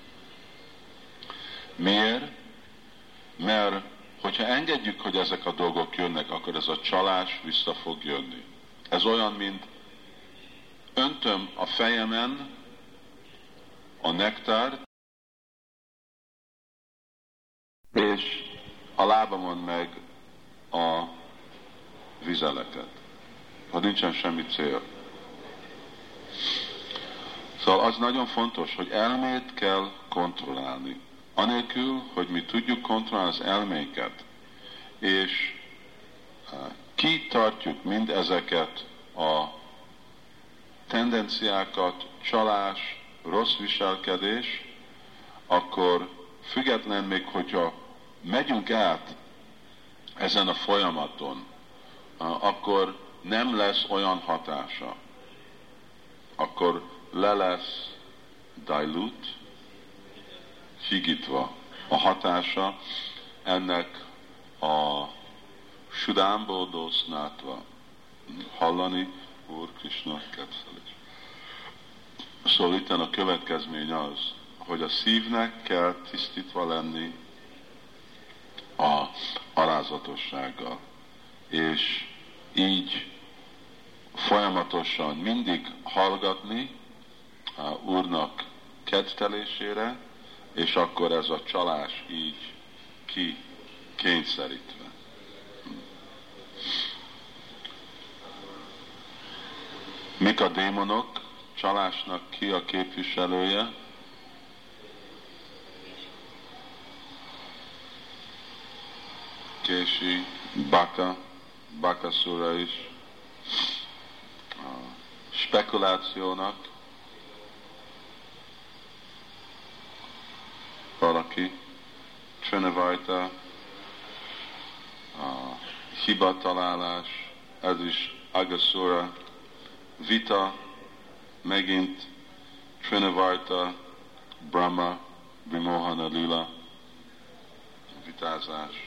Miért? Mert hogyha engedjük, hogy ezek a dolgok jönnek, akkor ez a csalás vissza fog jönni. Ez olyan, mint öntöm a fejemen a nektárt, és a lábamon meg a vizeleket, ha nincsen semmi cél. Szóval az nagyon fontos, hogy elmét kell kontrollálni. Anélkül, hogy mi tudjuk kontrollálni az elménket, és kitartjuk mind ezeket a tendenciákat, csalás, rossz viselkedés, akkor független még, hogyha megyünk át ezen a folyamaton, akkor nem lesz olyan hatása. Akkor le lesz dilute, higítva a hatása ennek a sudámbódó snátva. Hallani, Úr Krishna kedvelés. Szóval itt a következmény az, hogy a szívnek kell tisztítva lenni a alázatossággal. És így folyamatosan mindig hallgatni a Úrnak kedvelésére, és akkor ez a csalás így ki kényszerítve. Mik a démonok? Csalásnak ki a képviselője? Kési, Baka, Bakasura is. A spekulációnak valaki, Trinavajta, a hibatalálás, ez is Agasura, vita, megint Trinavarta, Brahma, Vimohana Lila, vitázás.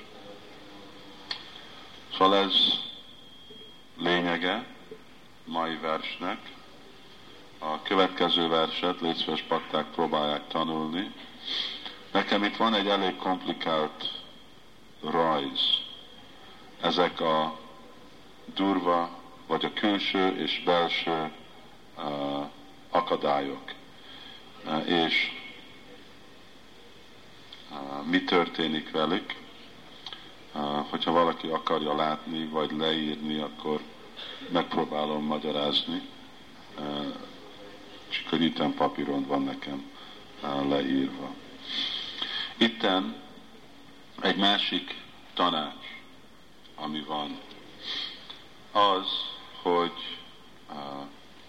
Szóval ez lényege mai versnek. A következő verset, légy szíves pakták, próbálják tanulni. Nekem itt van egy elég komplikált rajz. Ezek a durva, vagy a külső és belső uh, akadályok. Uh, és uh, mi történik velük. Uh, hogyha valaki akarja látni, vagy leírni, akkor megpróbálom magyarázni. Uh, csak hogy itten papíron van nekem uh, leírva. Itten egy másik tanács, ami van, az, hogy uh,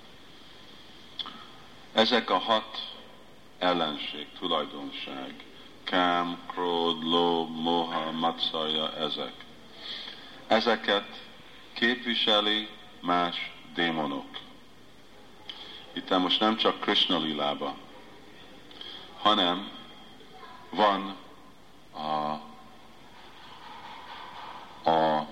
ezek a hat ellenség, tulajdonság, kám, kród, lób, moha, matszaja, ezek. Ezeket képviseli más démonok. Itt most nem csak Krishna lilába, hanem van a, a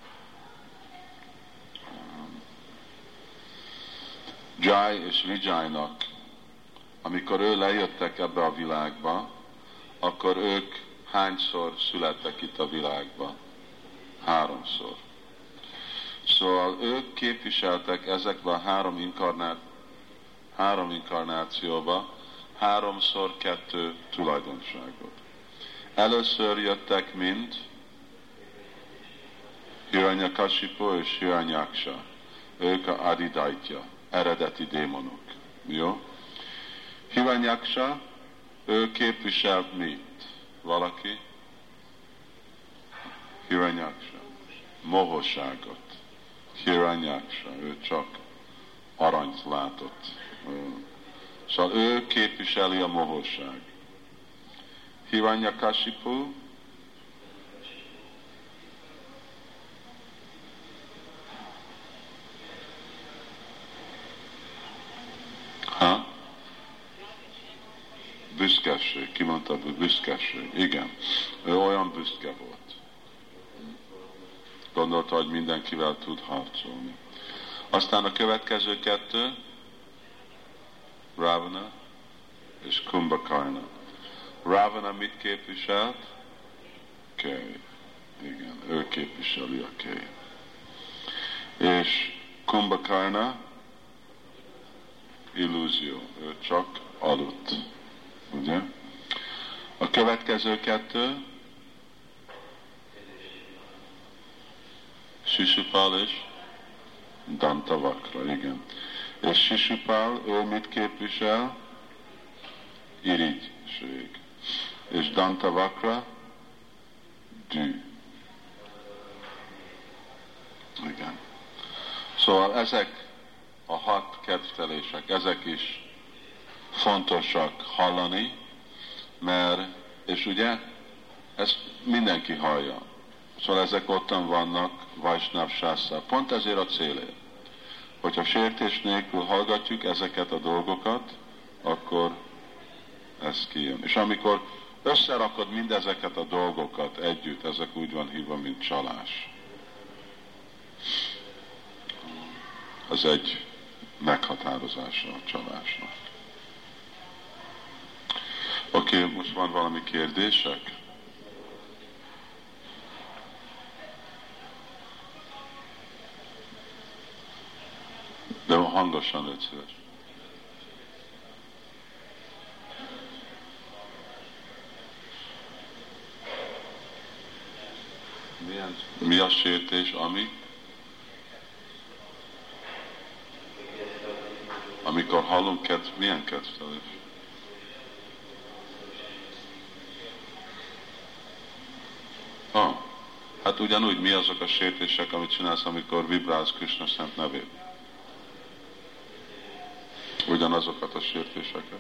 Jai és Vijaynak, amikor ő lejöttek ebbe a világba, akkor ők hányszor születtek itt a világba? Háromszor. Szóval ők képviseltek ezekben a három, inkarnát, három inkarnációba háromszor kettő tulajdonságot. Először jöttek mind Hiranyakasipu és Hiranyaksa. Ők a Adidaitya, eredeti démonok. Jó? Hiranyaksa, ő képviselt mit? Valaki? Hiranyaksa. Mohosságot. Hiranyaksa, ő csak aranyt látott. Szóval ő képviseli a mohosság. Hiranyakasipu ha? Büszkeség. Ki mondta, hogy büszkeség? Igen. Ő olyan büszke volt. Gondolta, hogy mindenkivel tud harcolni. Aztán a következő kettő, Ravana és Kumbhakarna. Ravana mit képviselt? Kej. Igen, ő képviseli a kej. És Kumbhakarna illúzió. Ő csak aludt. Ugye? A következő kettő Sisupal és Dantavakra, igen. És Sisupal, ő mit képvisel? Irigység. És Dantavakra dű. Igen. Szóval ezek a hat kedvtelések, ezek is fontosak hallani, mert, és ugye, ezt mindenki hallja. Szóval ezek ottan vannak Vajsnáv sászra. Pont ezért a célért. Hogyha sértés nélkül hallgatjuk ezeket a dolgokat, akkor ez kijön. És amikor összerakod mindezeket a dolgokat együtt, ezek úgy van hívva, mint csalás. Ez egy meghatározása a csalásnak. Oké, okay, most van valami kérdések? De hangosan légy szíves. Milyen, mi a sértés, ami? Amikor hallunk kedv, milyen kedvtelés? Ah, hát ugyanúgy mi azok a sértések, amit csinálsz, amikor vibrálsz Krishna szent nevét? Ugyanazokat a sértéseket.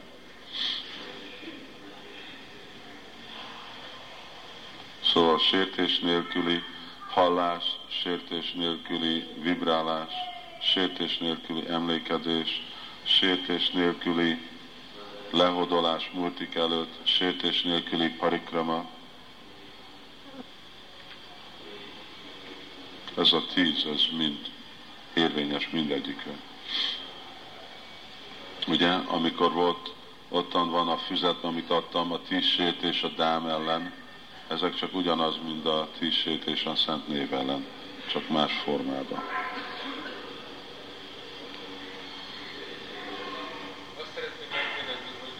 Szóval sértés nélküli hallás, sértés nélküli vibrálás, sértés nélküli emlékezés, sértés nélküli lehódolás murtik előtt, sértés nélküli parikrama. Ez a tíz, ez mind érvényes mindegyikre. Ugye, amikor volt, ottan van a füzet, amit adtam, a tíz sértés a dám ellen, ezek csak ugyanaz, mint a tíz sértés a szent név ellen, csak más formában. Azt szeretném megkérdezni, hogy,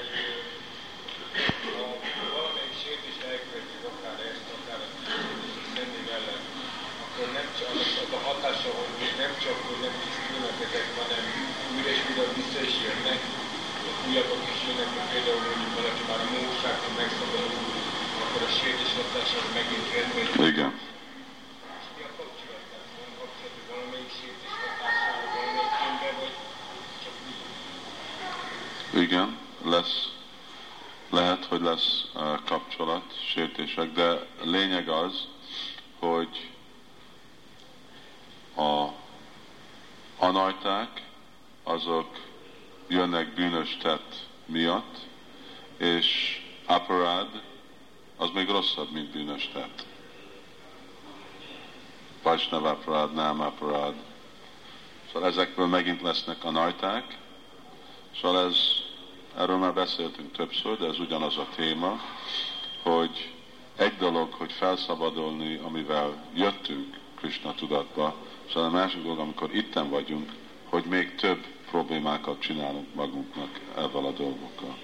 hogy ha valamelyik sértést elkövetjük, akár ezt, akár a tíz sértés a szent név ellen, akkor nem csak az a hatása, hogy nem csak, hogy nem tisztulnak ezek, hanem újra és újra vissza is jönnek, újabbak is jönnek, mert például mondjuk valaki már a módságtól megszabadul, akkor a sértés hatása megint rendbe jön. Igen. És mi a kapcsolat? Tehát van kapcsolat, hogy valamelyik sértés hatására valamelyik ember, vagy csak mi? Igen, lesz, lehet, hogy lesz uh, kapcsolat, sértések, de lényeg az, hogy a anajták, azok jönnek bűnös tett miatt, és aparád, az még rosszabb, mint bűnös tett. Vajsnav aparád, nem aparád. Szóval ezekből megint lesznek a najták. Szóval ez, erről már beszéltünk többször, de ez ugyanaz a téma, hogy egy dolog, hogy felszabadulni, amivel jöttünk Krishna tudatba, szóval a másik dolog, amikor itten vagyunk, hogy még több problémákat csinálunk magunknak ezzel a dolgokkal.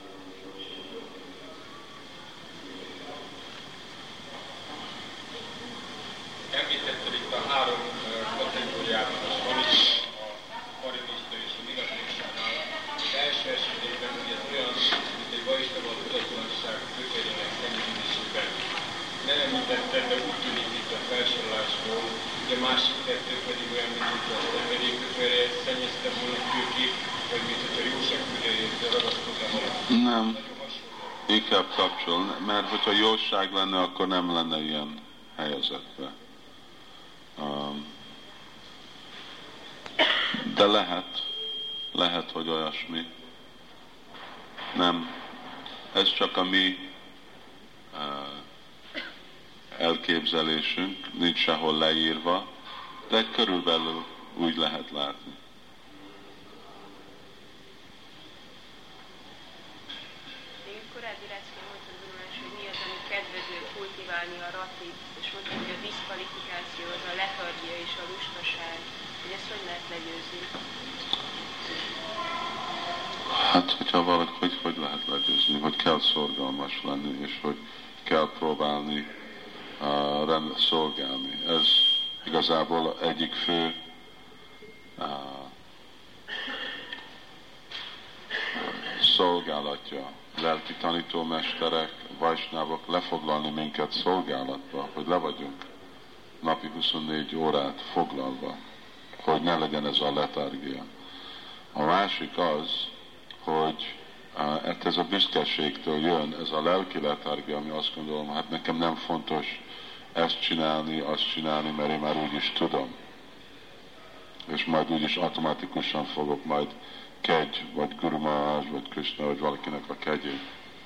Említetted itt a három kategóriában, a svanista, a parinista és a migatésánál. Az első esetében ugye ez olyan, mint egy vajsnava tudatlanság kötelének szennyezésében. Nem említetted, de úgy tűnik itt a felsorolásból, ugye másik kettő pedig olyan, mint hogyha a szenvedélykötőre szennyezte volna kőkép, vagy mint hogyha jóságkötőjét ragaszkodna valami. Nem, inkább kapcsol, mert hogyha jóság lenne, akkor nem lenne ilyen helyezetve. Um, de lehet, lehet, hogy olyasmi. Nem, ez csak a mi uh, elképzelésünk, nincs sehol leírva, de egy körülbelül úgy lehet látni. Még egy korábbi részben volt a tanulás, hogy mi az, ami kedvező kultiválni a ratit, és mondtam, hogy a diszkvalifikáció az a letargia és a lustaság, hogy ezt hogy lehet legyőzni? Hát, hogyha valaki, hogy, hogy lehet legyőzni, hogy kell szorgalmas lenni, és hogy kell próbálni uh, rend, szolgálni. Ez, igazából egyik fő uh, szolgálatja, lelki tanítómesterek, vajsnávok lefoglalni minket szolgálatba, hogy le vagyunk napi huszonnégy órát foglalva, hogy ne legyen ez a letargia. A másik az, hogy uh, ez a büszkeségtől jön, ez a lelki letargia, ami azt gondolom, hát nekem nem fontos ezt csinálni, azt csinálni, mert én már úgyis tudom. És majd úgyis automatikusan fogok majd kegy, vagy Guru Maharaj, vagy Krishna, vagy valakinek a kegyét.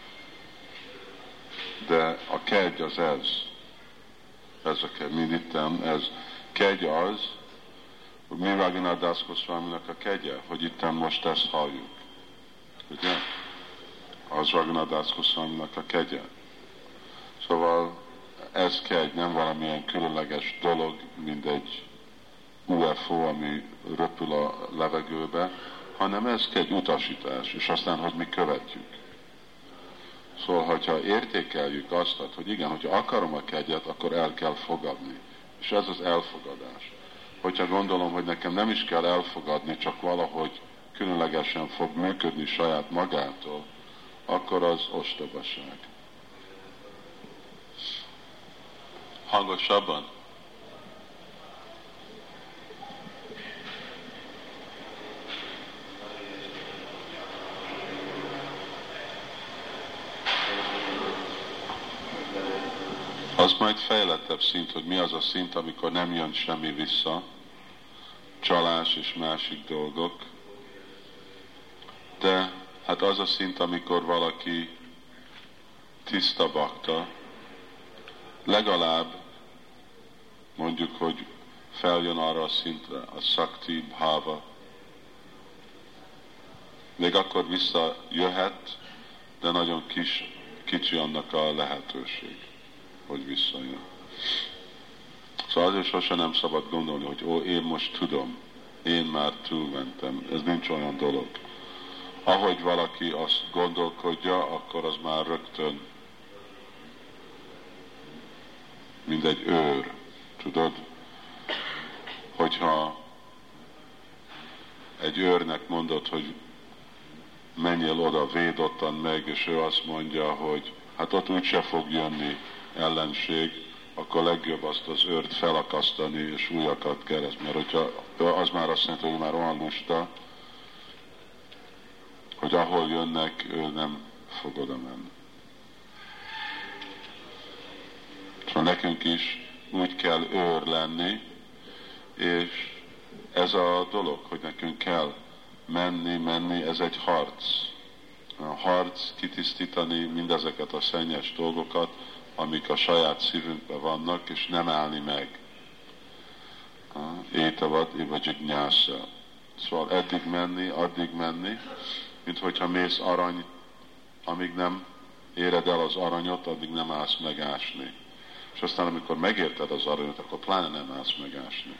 De a kegy az ez. Ez a kegy, mint itten, ez kegy az, hogy mi Raghunath Das Goswaminak a kegye, hogy itten most ezt halljuk. Ugye? Az Raghunath Das Goswaminak a kegye. Szóval ez kegy, nem valamilyen különleges dolog, mint egy u ef o, ami röpül a levegőbe, hanem ez egy utasítás, és aztán, hogy mi követjük. Szóval, hogyha értékeljük azt, hogy igen, hogyha akarom a kegyet, akkor el kell fogadni. És ez az elfogadás. Hogyha gondolom, hogy nekem nem is kell elfogadni, csak valahogy különlegesen fog működni saját magától, akkor az ostobaság. Hangosabban? Az majd fejlettebb szint, hogy mi az a szint, amikor nem jön semmi vissza, csalás és másik dolgok. De hát az a szint, amikor valaki tiszta bakta, legalább mondjuk, hogy feljön arra a szintre, a szakti bhava. Még akkor visszajöhet, de nagyon kis, kicsi annak a lehetőség, hogy visszajön. Szóval azért sosem nem szabad gondolni, hogy ó, én most tudom, én már túlmentem. Ez nincs olyan dolog. Ahogy valaki azt gondolkodja, akkor az már rögtön mint egy őr. Tudod? Hogyha egy őrnek mondod, hogy menjél oda, véd ottan meg, és ő azt mondja, hogy hát ott úgyse fog jönni ellenség, akkor legjobb azt az őrt felakasztani, és újakat kereszt, mert hogyha az már azt jelenti, hogy már olyan lusta, hogy ahol jönnek, ő nem fog oda menni. Szóval nekünk is úgy kell őr lenni, és ez a dolog, hogy nekünk kell menni, menni, ez egy harc. A harc kitisztítani mindezeket a szennyes dolgokat, amik a saját szívünkben vannak, és nem állni meg. Étavad, vagy nyásza. Szóval eddig menni, addig menni, mint hogyha mész arany, amíg nem éred el az aranyot, addig nem állsz megásni. És aztán, amikor megérted az aranyot, akkor pláne nem állsz megásni.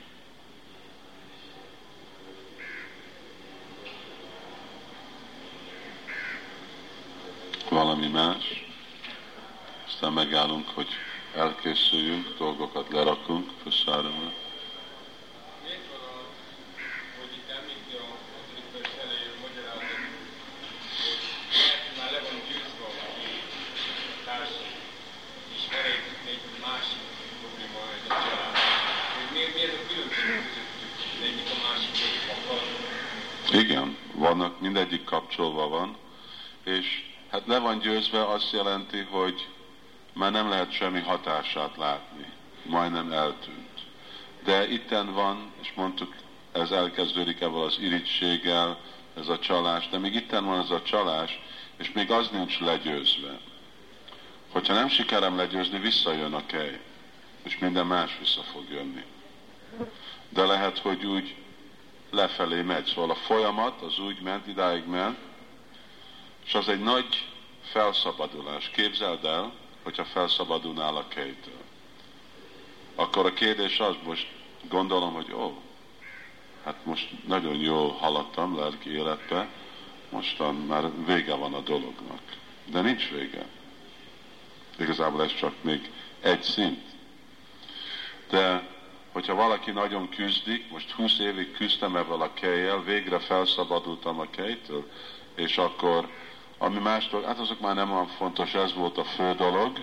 Valami más. Aztán megállunk, hogy elkészüljünk, dolgokat lerakunk, Prasadamra. Miért van az, hogy itt említi a hatodik vers elején magyarázat, hogy lehet, hogy már le van győzve valaki társ, és van egy, egy másik probléma, egy a család. Miért, miért a különbség közöttük? Egyik a másikhoz akar? Igen, vannak, mindegyik kapcsolva van, és hát le van győzve azt jelenti, hogy már nem lehet semmi hatását látni, majdnem eltűnt. De itten van, és mondtuk, ez elkezdődik ebből az irigységgel, ez a csalás, de még itten van ez a csalás, és még az nincs legyőzve. Hogyha nem sikerem legyőzni, visszajön a kej, és minden más vissza fog jönni. De lehet, hogy úgy lefelé megy, szóval a folyamat az úgy ment, idáig ment, és az egy nagy felszabadulás. Képzeld el, hogyha felszabadulnál a kejtől. Akkor a kérdés az, most gondolom, hogy ó, hát most nagyon jól haladtam lelki életbe, mostan már vége van a dolognak. De nincs vége. Igazából ez csak még egy szint. De hogyha valaki nagyon küzdik, most húsz évig küzdtem ebben a kejjel, végre felszabadultam a kejtől, és akkor, ami más dolog, hát azok már nem olyan fontos, ez volt a fő dolog,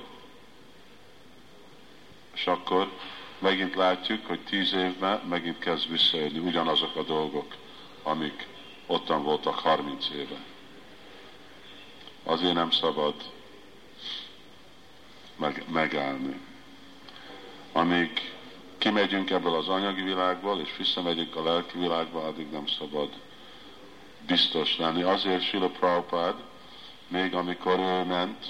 és akkor megint látjuk, hogy tíz évben megint kezd visszajönni ugyanazok a dolgok, amik ottan voltak harminc éve. Azért nem szabad meg, megállni. Amíg kimegyünk ebből az anyagi világból, és visszamegyünk a lelki világba, addig nem szabad biztos lenni. Azért Srila Prabhupád, még amikor ő ment,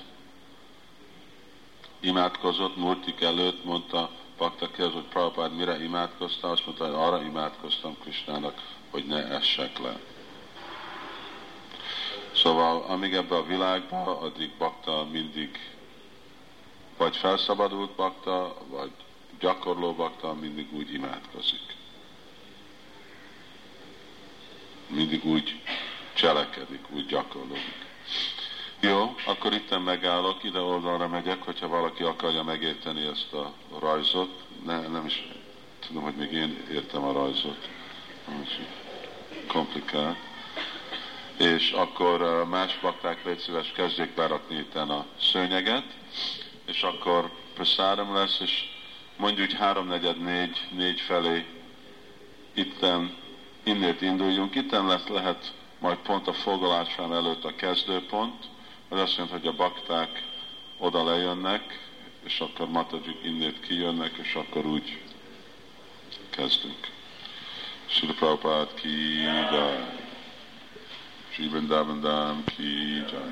imádkozott Murtik előtt, mondta baktakhez, hogy Prabhupád mire imádkoztál, azt mondta, hogy arra imádkoztam Krisnának, hogy ne essek le. Szóval amíg ebbe a világba, addig bakta mindig vagy felszabadult bakta, vagy gyakorló bakta, mindig úgy imádkozik. Mindig úgy cselekedik, úgy gyakorlódik. Jó, akkor itten megállok, ide oldalra megyek, hogyha valaki akarja megérteni ezt a rajzot. Ne, nem is tudom, hogy még én értem a rajzot. Komplikált. És akkor más bakták légy szíves, kezdjék berakni itten a szőnyeget, és akkor prasadam lesz, és mondjuk háromnegyed négy, négy felé itten, innét induljunk. Itten lesz, lehet majd pont a foglalásán előtt a kezdőpont, az azt jelenti, hogy a bakták oda lejönnek, és akkor Mataji innét kijönnek, és akkor úgy kezdünk. Srila Prabhupád ki jai, Sri Vrindavan Dham ki jai.